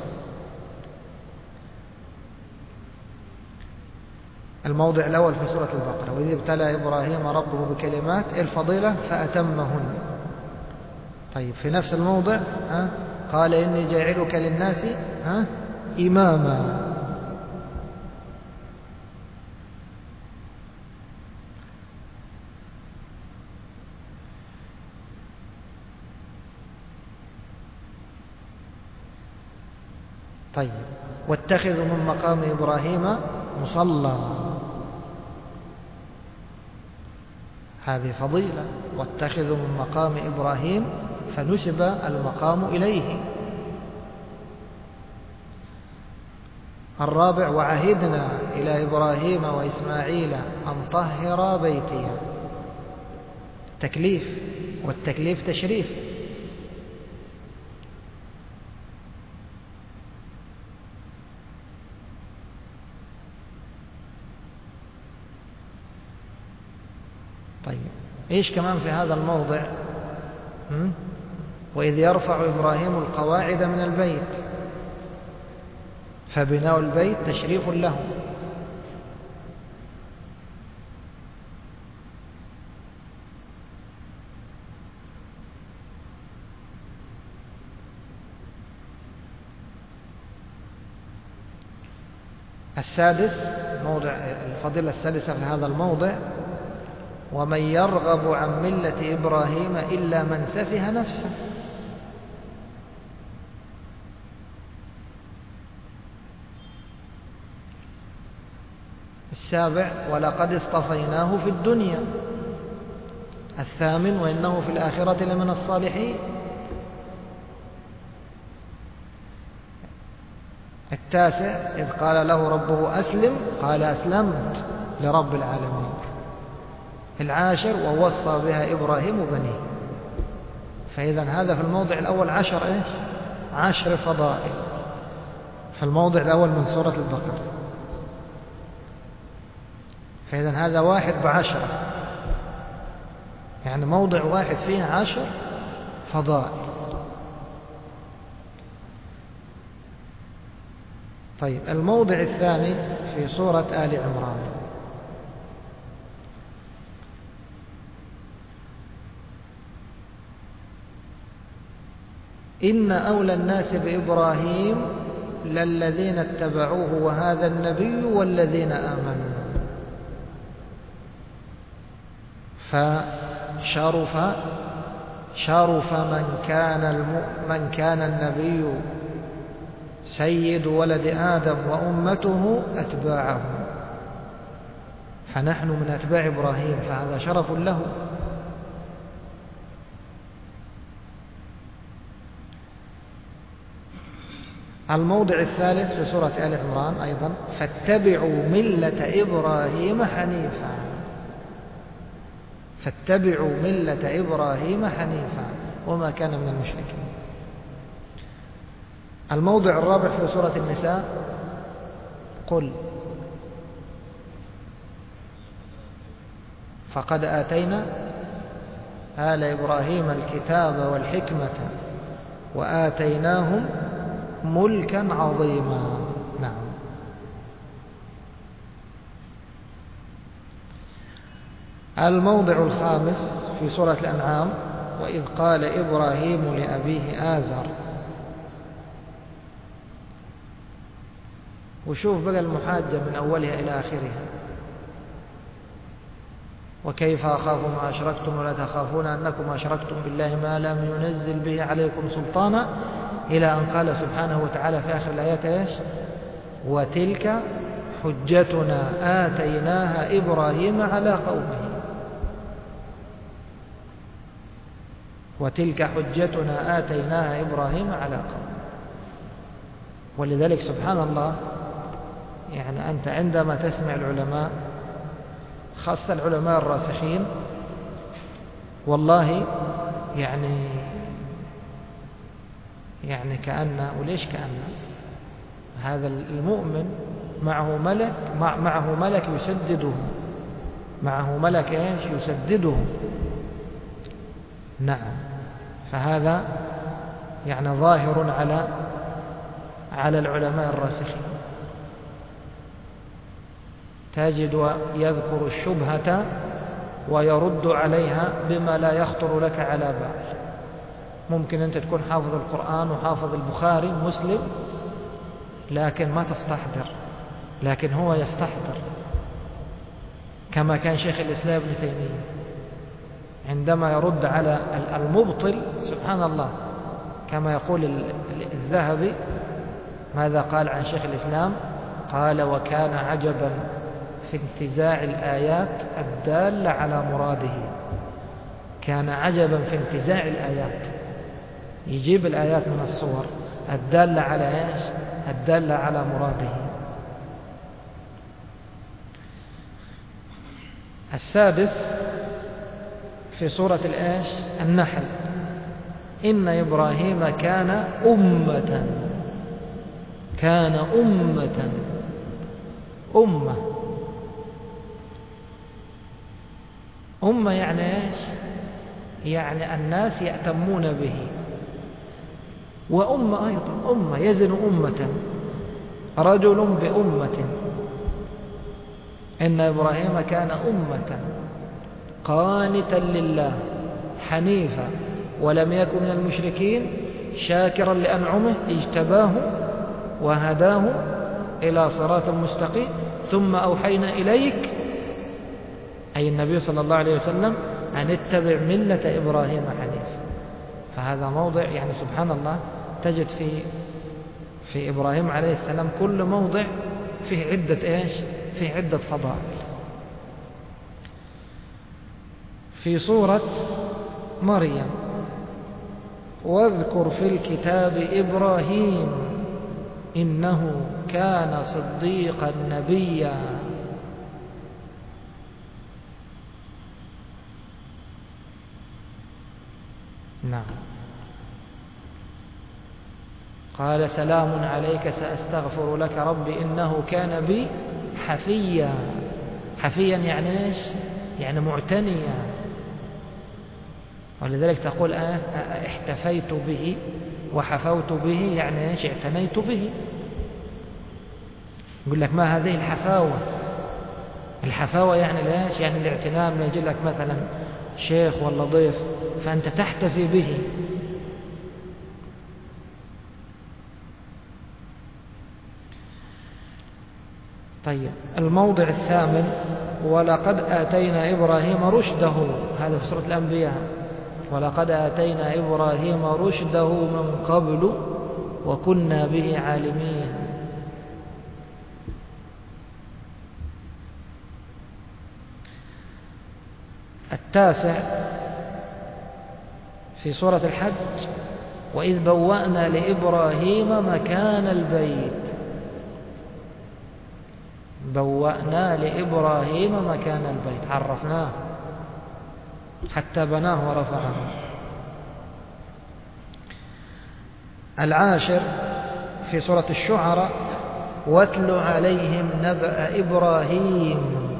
الموضع الأول في سورة البقرة وإذ ابتلى إبراهيم ربه بكلمات، الفضيلة فأتمهن. طيب في نفس الموضع ها قال إني جاعلك للناس ها إماما. طيب واتخذوا من مقام إبراهيم مصلى، هذه فضيلة. واتخذوا من مقام إبراهيم فنسب المقام إليه. الرابع وعهدنا إلى إبراهيم وإسماعيل أن طهر بيتي، تكليف، والتكليف تشريف. طيب إيش كمان في هذا الموضع؟ وإذ يرفع إبراهيم القواعد من البيت، فبناء البيت تشريف له. السادس موضع الفضيلة السادسة في هذا الموضع ومن يرغب عن ملة إبراهيم إلا من سفه نفسه. السابع ولقد اصطفيناه في الدنيا. الثامن وإنه في الآخرة لمن الصالحين. التاسع إذ قال له ربه أسلم قال أسلمت لرب العالمين. العاشر ووصى بها إبراهيم بنيه. فإذا هذا في الموضع الأول عشر إيش؟ عشر فضائل في الموضع الأول من سورة البقرة. فإذا هذا واحد بعشرة، يعني موضع واحد فيه عشر فضائل. طيب الموضع الثاني في سورة آل عمران. إن أولى الناس بإبراهيم للذين اتبعوه وهذا النبي والذين آمنوا. فشرف شرف من كان الم... من كان النبي سيد ولد آدم وأمته أتباعه، فنحن من أتباع إبراهيم، فهذا شرف له. الموضع الثالث في سورة آل عمران أيضا فاتبعوا ملة إبراهيم حنيفا. فاتبعوا ملة إبراهيم حنيفا وما كان من المشركين. الموضع الرابع في سورة النساء قل فقد آتينا آل إبراهيم الكتاب والحكمة وآتيناهم ملكا عظيما. نعم. الموضع الخامس في سورة الأنعام وإذ قال إبراهيم لأبيه آزر. وشوف بقى المحاجة من أولها إلى آخرها. وكيف أخاف ما أشركتم ولا تخافون أنكم أشركتم بالله ما لم ينزل به عليكم سلطانا، إلى أن قال سبحانه وتعالى في آخر الآيات إيش؟ وتلك حجتنا آتيناها إبراهيم على قومه. وتلك حجتنا آتيناها إبراهيم على قومه. ولذلك سبحان الله، يعني أنت عندما تسمع العلماء خاصة العلماء الراسخين، والله يعني يعني كأن، وليش كأن هذا المؤمن معه ملك معه ملك يسدده، معه ملك ايش يسدده. نعم، فهذا يعني ظاهر على على العلماء الراسخين. تجد يذكر الشبهة ويرد عليها بما لا يخطر لك على بال. ممكن أنت تكون حافظ القرآن وحافظ البخاري مسلم لكن ما تستحضر، لكن هو يستحضر، كما كان شيخ الإسلام ابن تيمية عندما يرد على المبطل سبحان الله، كما يقول الذهبي ماذا قال عن شيخ الإسلام؟ قال: وكان عجبا في انتزاع الآيات الدالة على مراده. كان عجبا في انتزاع الآيات، يجيب الآيات من الصور الدالة على ايش؟ الدالة على مراده. السادس في سورة الآيش النحل: إن إبراهيم كان أمة، كان أمة، أمة أمة يعني إيش؟ يعني الناس يأتمون به، وأمة أيضا أمة يزن أمة، رجل بأمة. إن إبراهيم كان أمة قانتا لله حنيفا ولم يكن من المشركين شاكرا لأنعمه اجتباه وهداه إلى صراط مستقيم ثم أوحينا إليك، أي النبي صلى الله عليه وسلم، أن اتبع ملة إبراهيم حنيفا. فهذا موضع يعني سبحان الله تجد في في إبراهيم عليه السلام كل موضع فيه عدة إيش؟ فيه عدة فضائل. في سورة مريم: واذكر في الكتاب إبراهيم إنه كان صديقا نبيا. نعم. قال: سلام عليك سأستغفر لك ربي إنه كان بي حفيا. حفيا يعني إيش؟ يعني معتنيا. ولذلك تقول آه احتفيت به وحفوت به، يعني إيش؟ اعتنيت به. يقول لك: ما هذه الحفاوة؟ الحفاوة يعني ليش؟ يعني الاعتناء. ما يجي لك مثلا شيخ ولا ضيف فأنت تحتفي به. طيب، الموضع الثامن: ولقد آتينا إبراهيم رشده. هذا في سورة الأنبياء: ولقد آتينا إبراهيم رشده من قبل وكنا به عالمين. التاسع في سورة الحج: وإذ بوأنا لإبراهيم مكان البيت. بوأنا لإبراهيم مكان البيت، عرفناه حتى بناه ورفعه. العاشر في سورة الشعراء: واتل عليهم نبأ إبراهيم.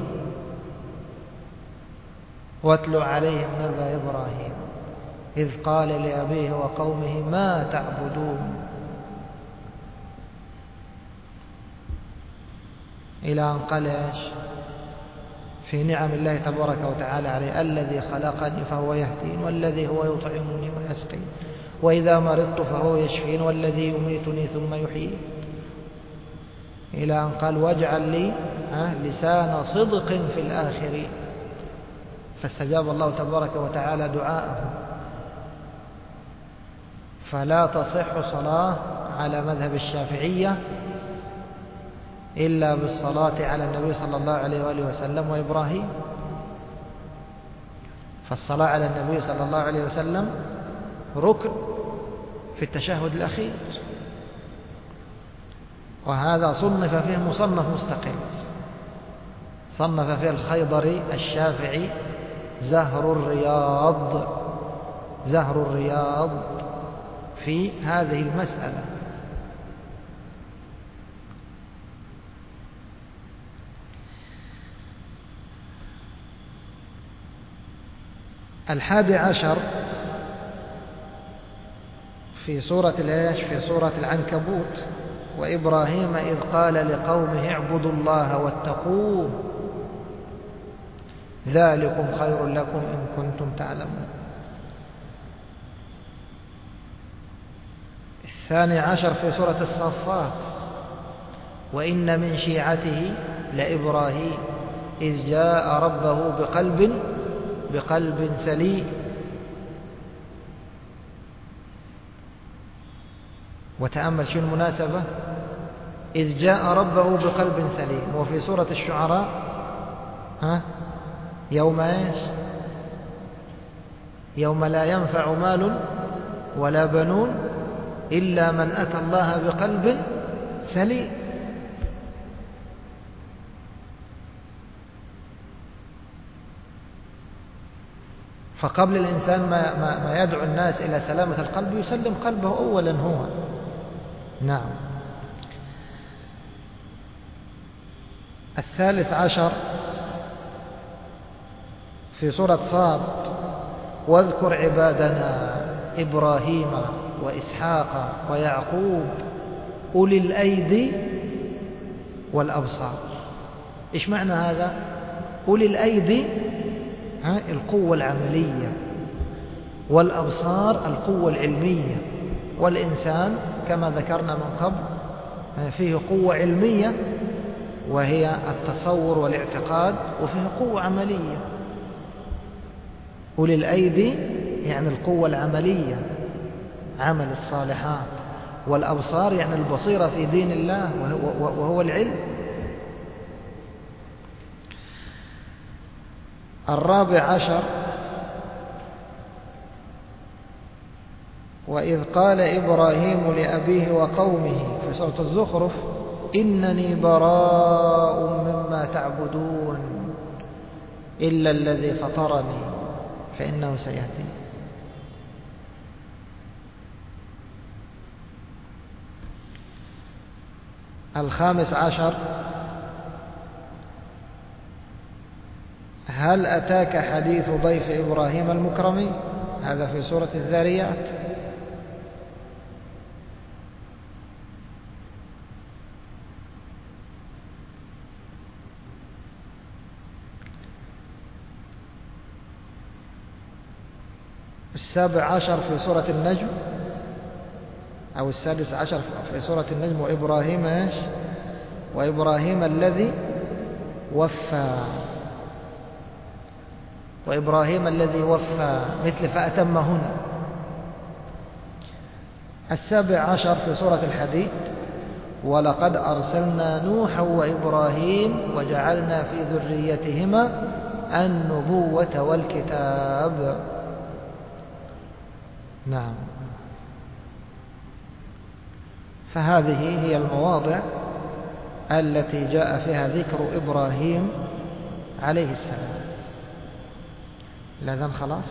واتل عليهم نبأ إبراهيم إذ قال لأبيه وقومه ما تعبدون، إلى أن قال في نعم الله تبارك وتعالى عليه: الذي خلقني فهو يهدين، والذي هو يطعمني ويسقين، وإذا مرضت فهو يشفين، والذي يميتني ثم يحيين، إلى أن قال: واجعل لي لسان صدق في الآخرين. فاستجاب الله تبارك وتعالى دعاءه. فلا تصح صلاة على مذهب الشافعية إلا بالصلاة على النبي صلى الله عليه وآله وسلم وإبراهيم. فالصلاة على النبي صلى الله عليه وسلم ركن في التشهد الأخير، وهذا صنف فيه مصنف مستقل، صنف فيه الخيضري الشافعي زهر الرياض زهر الرياض في هذه المسألة. الحادي عشر في سورة الإيش في سورة العنكبوت: وإبراهيم إذ قال لقومه اعبدوا الله واتقوه ذلكم خير لكم إن كنتم تعلمون. الثاني عشر في سورة الصافات: وإن من شيعته لإبراهيم إذ جاء ربه بقلب بقلب سليم. وتأمل شو المناسبة: إذ جاء ربه بقلب سليم. وفي سورة الشعراء ها يوم إيش يوم لا ينفع مال ولا بنون إلا من أتى الله بقلب سليم. فقبل الإنسان ما, ما, ما يدعو الناس إلى سلامة القلب يسلم قلبه أولا هو. نعم. الثالث عشر في سورة صاد: واذكر عبادنا إبراهيم وإسحاق ويعقوب أولي الأيدي والأبصار. إيش معنى هذا؟ أولي الأيدي القوة العملية، والأبصار القوة العلمية. والإنسان كما ذكرنا من قبل فيه قوة علمية وهي التصور والاعتقاد، وفيه قوة عملية. أولي الأيدي يعني القوة العملية، عمل الصالحات، والأبصار يعني البصيرة في دين الله وهو العلم. الرابع عشر: وإذ قال إبراهيم لأبيه وقومه في سورة الزخرف: إنني براء مما تعبدون إلا الذي فطرني فإنه سيهدين. الخامس عشر: هل أتاك حديث ضيف إبراهيم المكرمين؟ هذا في سورة الذاريات. السابع عشر في سورة النجم أو السادس عشر في سورة النجم: وإبراهيم إيش وإبراهيم الذي وفى وإبراهيم الذي وفى مثل فأتمهن. السابع عشر في سورة الحديد: ولقد أرسلنا نوحا وإبراهيم وجعلنا في ذريتهما النبوة والكتاب. نعم. فهذه هي المواضع التي جاء فيها ذكر إبراهيم عليه السلام. الأذان خلاص؟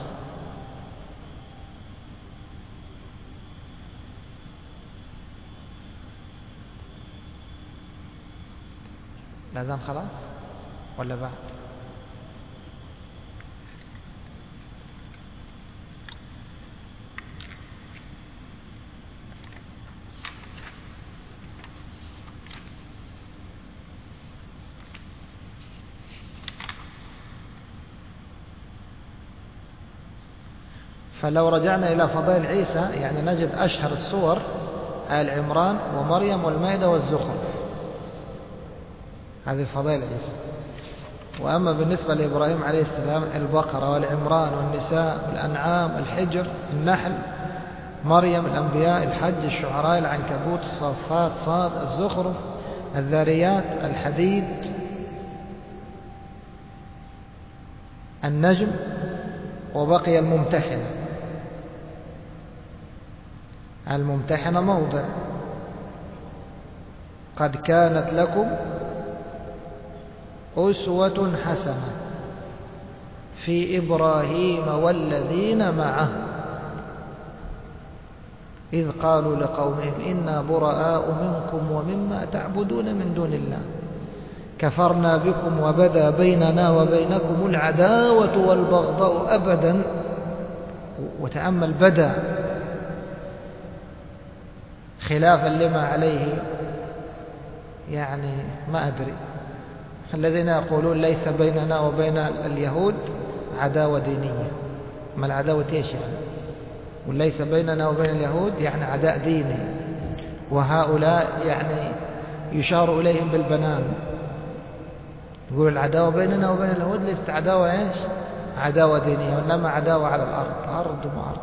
الأذان خلاص ولا بعد؟ فلو رجعنا إلى فضائل عيسى يعني نجد أشهر السور آل عمران ومريم والمائدة والزخرف، هذه فضائل عيسى. وأما بالنسبة لإبراهيم عليه السلام: البقرة والعمران والنساء والأنعام الحجر النحل مريم الأنبياء الحج الشعراء العنكبوت الصافات صاد الزخرف الذاريات الحديد النجم، وبقي الممتحنة. الممتحنة موضع: قد كانت لكم أسوة حسنة في إبراهيم والذين معه إذ قالوا لقومهم إنا براء منكم ومما تعبدون من دون الله كفرنا بكم وبدا بيننا وبينكم العداوة والبغضاء أبدا. وتأمل بدا خلافا لما عليه، يعني ما أدري، الذين يقولون ليس بيننا وبين اليهود عداوة دينية. ما العداوة إيش يعني؟ وليس بيننا وبين اليهود يعني عداء ديني، وهؤلاء يعني يشار إليهم بالبنان، يقول العداوة بيننا وبين اليهود ليست عداوة إيش؟ عداوة دينية، وإنما عداوة على الأرض، أرض وأرض.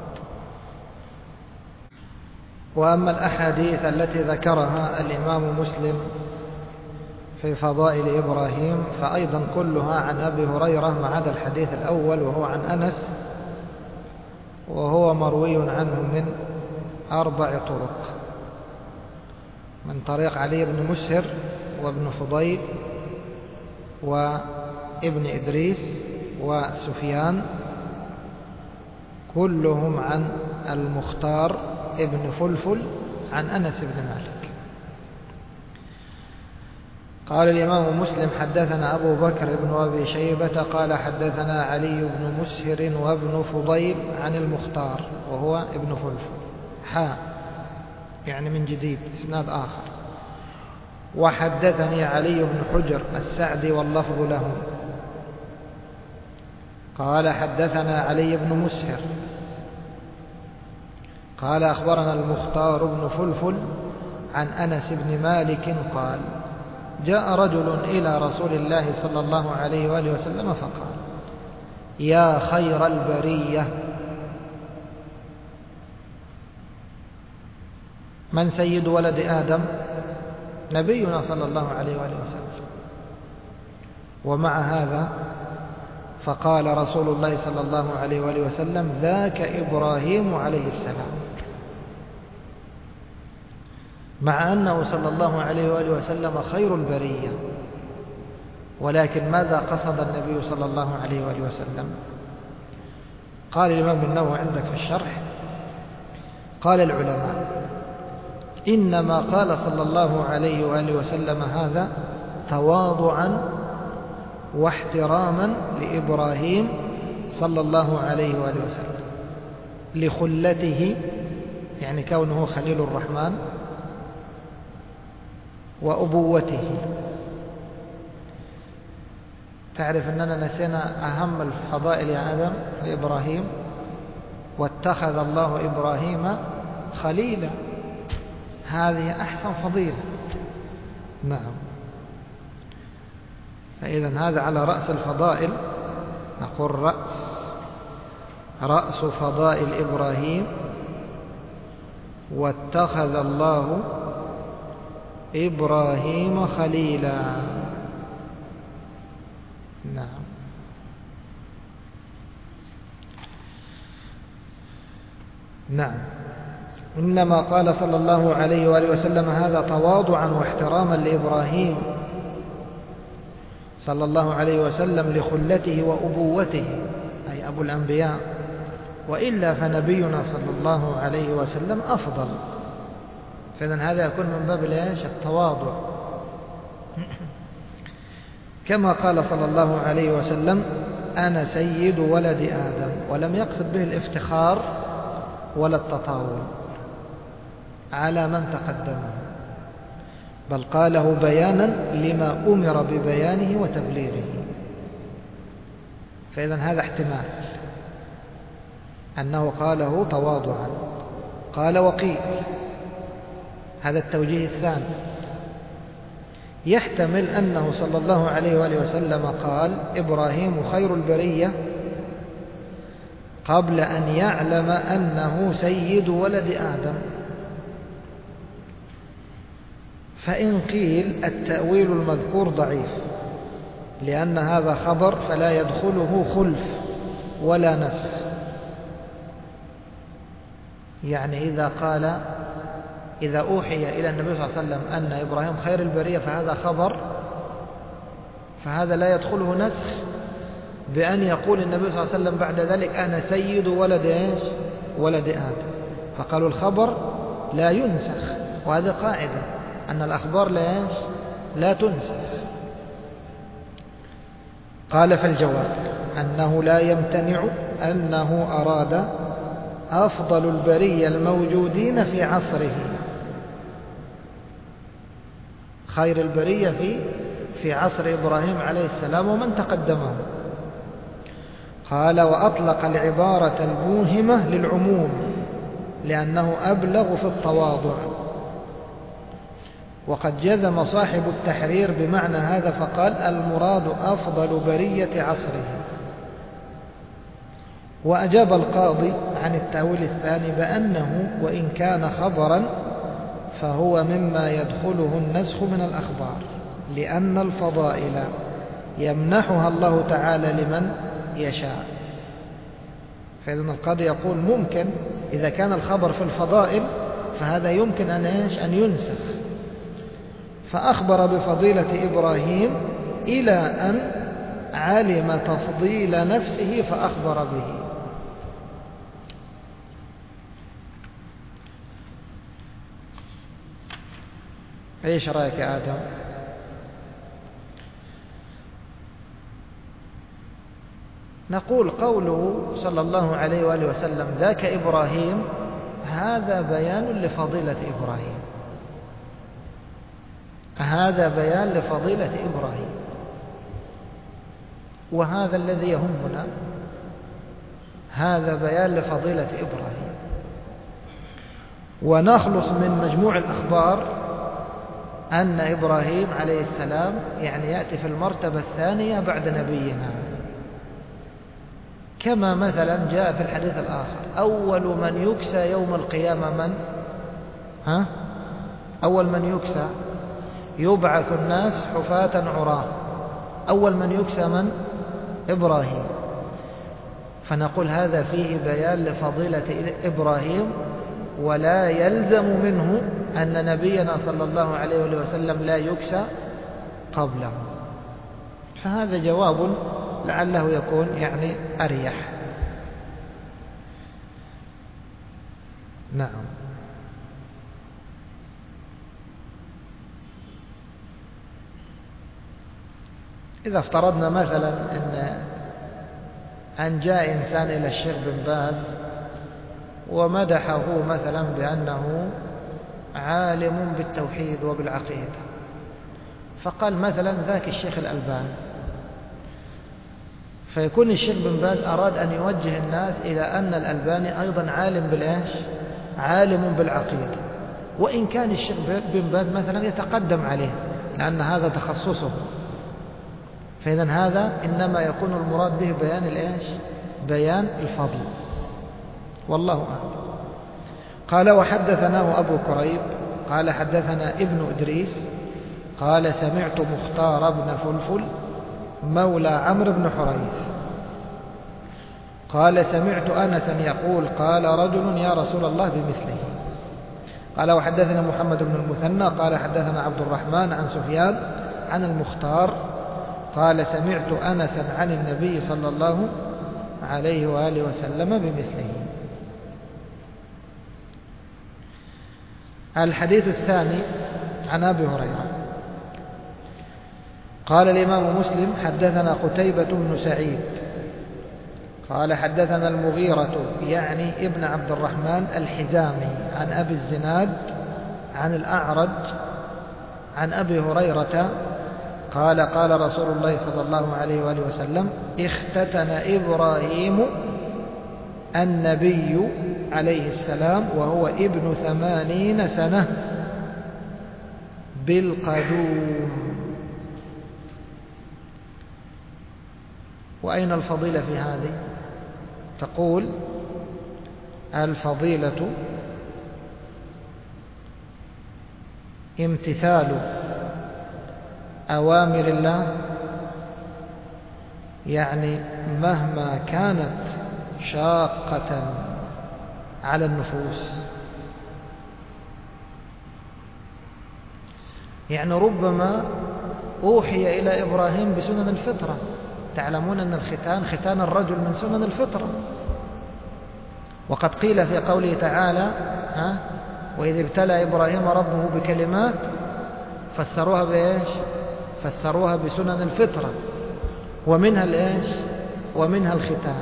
وأما الأحاديث التي ذكرها الإمام مسلم في فضائل إبراهيم فأيضا كلها عن أبي هريرة ما عدا الحديث الأول وهو عن أنس، وهو مروي عنه من أربع طرق، من طريق علي بن مسهر وابن فضيل وابن إدريس وسفيان، كلهم عن المختار ابن فلفل عن أنس بن مالك. قال الإمام مسلم حدثنا أبو بكر بن أبي شيبة قال حدثنا علي بن مسهر وابن فضيل عن المختار وهو ابن فلفل حا يعني من جديد إسناد آخر. وحدثني علي بن حجر السعدي واللفظ له قال حدثنا علي بن مسهر قال أخبرنا المختار بن فلفل عن أنس بن مالك قال جاء رجل إلى رسول الله صلى الله عليه وآله وسلم فقال يا خير البرية من سيد ولد آدم؟ نبينا صلى الله عليه وآله وسلم. ومع هذا فقال رسول الله صلى الله عليه وآله وسلم ذاك إبراهيم عليه السلام، مع أنه صلى الله عليه وآله وسلم خير البرية. ولكن ماذا قصد النبي صلى الله عليه وآله وسلم؟ قال الإمام النووي عندك في الشرح قال العلماء إنما قال صلى الله عليه وآله وسلم هذا تواضعا واحتراما لإبراهيم صلى الله عليه وآله وسلم لخلته، يعني كونه خليل الرحمن، وأبوته. تعرف أننا نسينا أهم الفضائل يا آدم لإبراهيم، واتخذ الله إبراهيم خليلا، هذه أحسن فضيلة. نعم، فإذا هذا على رأس الفضائل، نقول رأس رأس فضائل إبراهيم، واتخذ الله إبراهيم خليلا. نعم. نعم، إنما قال صلى الله عليه وآله وسلم هذا تواضعا واحتراما لإبراهيم صلى الله عليه وسلم لخلته وأبوته، أي أبو الأنبياء، وإلا فنبينا صلى الله عليه وسلم أفضل. فإذن هذا يكون من باب ليش التواضع، كما قال صلى الله عليه وسلم أنا سيد ولد آدم، ولم يقصد به الافتخار ولا التطاول على من تقدمه، بل قاله بيانا لما أمر ببيانه وتبليغه. فإذا هذا احتمال أنه قاله تواضعا. قال وقيل، هذا التوجيه الثاني، يحتمل أنه صلى الله عليه وآله وسلم قال إبراهيم خير البرية قبل أن يعلم أنه سيد ولد آدم. فإن قيل التأويل المذكور ضعيف، لأن هذا خبر فلا يدخله خلف ولا نسخ. يعني إذا قال إذا أوحي إلى النبي صلى الله عليه وسلم أن إبراهيم خير البرية فهذا خبر، فهذا لا يدخله نسخ بأن يقول النبي صلى الله عليه وسلم بعد ذلك أنا سيد ولد إيش؟ ولد آدم. فقالوا الخبر لا ينسخ، وهذه قاعدة أن الأخبار لا لا تنسخ. قال فالجواب أنه لا يمتنع أنه أراد أفضل البرية الموجودين في عصره، خير البرية في في عصر إبراهيم عليه السلام ومن تقدمه. قال وأطلق العبارة الموهمة للعموم لأنه أبلغ في التواضع، وقد جزم صاحب التحرير بمعنى هذا فقال المراد أفضل برية عصره. وأجاب القاضي عن التأويل الثاني بأنه وإن كان خبرا فهو مما يدخله النسخ من الأخبار، لأن الفضائل يمنحها الله تعالى لمن يشاء. فإذا القاضي يقول ممكن إذا كان الخبر في الفضائل فهذا يمكن أن أن ينسخ، فأخبر بفضيلة إبراهيم إلى أن علم تفضيل نفسه فأخبر به. ايش رأيك يا آدم؟ نقول قوله صلى الله عليه وآله وسلم ذاك إبراهيم، هذا بيان لفضيلة إبراهيم، هذا بيان لفضيلة إبراهيم، وهذا الذي يهمنا، هذا بيان لفضيلة إبراهيم. ونخلص من مجموع الأخبار أن إبراهيم عليه السلام يعني يأتي في المرتبة الثانية بعد نبينا، كما مثلا جاء في الحديث الآخر أول من يكسى يوم القيامة من؟ ها؟ أول من يكسى يبعث الناس حفاة عراة، أول من يكسى من؟ إبراهيم. فنقول هذا فيه بيان لفضيلة إبراهيم، ولا يلزم منه أن نبينا صلى الله عليه وسلم لا يكسى قبله. فهذا جواب لعله يكون يعني أريح. نعم. إذا افترضنا مثلا أن أن جاء إنسان إلى الشيخ بن باز ومدحه مثلا بأنه عالم بالتوحيد وبالعقيدة، فقال مثلا ذاك الشيخ الألباني، فيكون الشيخ بن باز أراد أن يوجه الناس إلى أن الألباني أيضا عالم بالإيش؟ عالم بالعقيدة، وإن كان الشيخ بن باز مثلا يتقدم عليه لأن هذا تخصصه. فإذا هذا إنما يكون المراد به بيان الإيش؟ بيان الفضل، والله أعلم. قال وحدثناه أبو كريب قال حدثنا ابن إدريس قال سمعت مختار بن فلفل مولى عمرو بن حريث قال سمعت أنسا يقول قال رجل يا رسول الله بمثله. قال وحدثنا محمد بن المثنى قال حدثنا عبد الرحمن عن سفيان عن المختار قال سمعت أنسا عن النبي صلى الله عليه وآله وسلم بمثله. الحديث الثاني عن أبي هريرة قال الإمام مسلم حدثنا قتيبة بن سعيد قال حدثنا المغيرة يعني ابن عبد الرحمن الحزامي عن أبي الزناد عن الأعرج عن أبي هريرة قال قال رسول الله صلى الله عليه وآله وسلم اختتن إبراهيم النبي عليه السلام وهو ابن ثمانين سنة بالقدوم. وأين الفضيلة في هذه؟ تقول الفضيلة امتثال أوامر الله، يعني مهما كانت شاقة على النفوس، يعني ربما أوحي إلى إبراهيم بسنن الفطرة. تعلمون أن الختان ختان الرجل من سنن الفطرة، وقد قيل في قوله تعالى ها وإذ ابتلى إبراهيم ربه بكلمات فسروها بإيش؟ فسروها بسنن الفطرة، ومنها الإيش؟ ومنها الختان.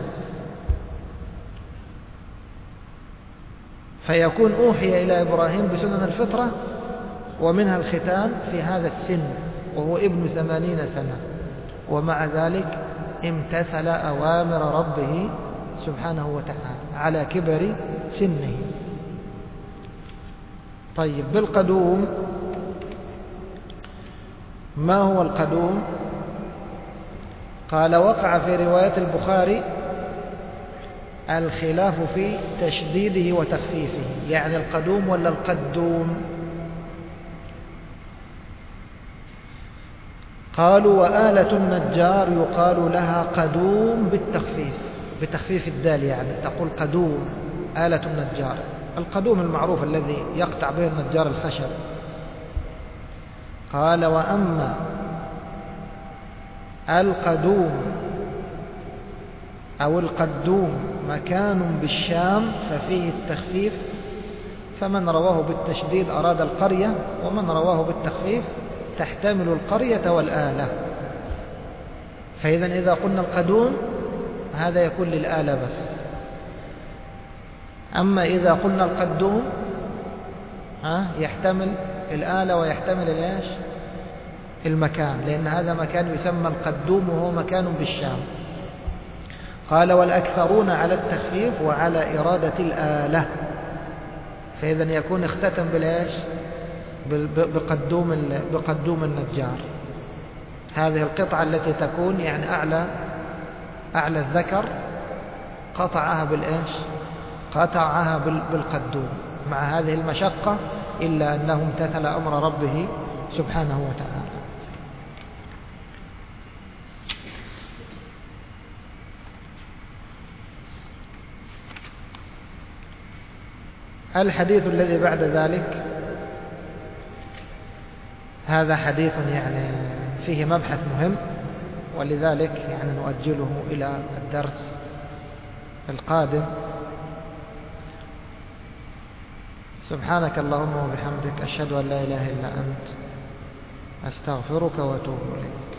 فيكون أوحي إلى إبراهيم بسنن الفطرة ومنها الختان في هذا السن وهو ابن ثمانين سنة، ومع ذلك امتثل أوامر ربه سبحانه وتعالى على كبر سنه. طيب، بالقدوم، ما هو القدوم؟ قال: وقع في رواية البخاري الخلاف في تشديده وتخفيفه، يعني القدوم ولا القدوم؟ قالوا: وآلة النجار يقال لها قدوم بالتخفيف، بتخفيف الدال، يعني تقول قدوم آلة النجار. القدوم المعروف الذي يقطع به النجار الخشب. قال: وأما القدوم أو القدوم مكان بالشام ففيه التخفيف، فمن رواه بالتشديد أراد القرية، ومن رواه بالتخفيف تحتمل القرية والآلة. فإذا إذا قلنا القدوم هذا يكون للآلة بس. أما إذا قلنا القدوم ها يحتمل الآلة ويحتمل الإيش؟ المكان، لأن هذا مكان يسمى القدوم وهو مكان بالشام. قال: والأكثرون على التخفيف وعلى إرادة الآلة، فإذا يكون اختتم بالإيش؟ بقدوم بقدوم النجار. هذه القطعة التي تكون يعني أعلى أعلى الذكر قطعها بالإيش؟ قطعها بالقدوم، مع هذه المشقة، إلا أنه امتثل أمر ربه سبحانه وتعالى. الحديث الذي بعد ذلك هذا حديث يعني فيه مبحث مهم، ولذلك يعني نؤجله إلى الدرس القادم. سبحانك اللهم وبحمدك، أشهد أن لا إله إلا أنت، أستغفرك وأتوب إليك.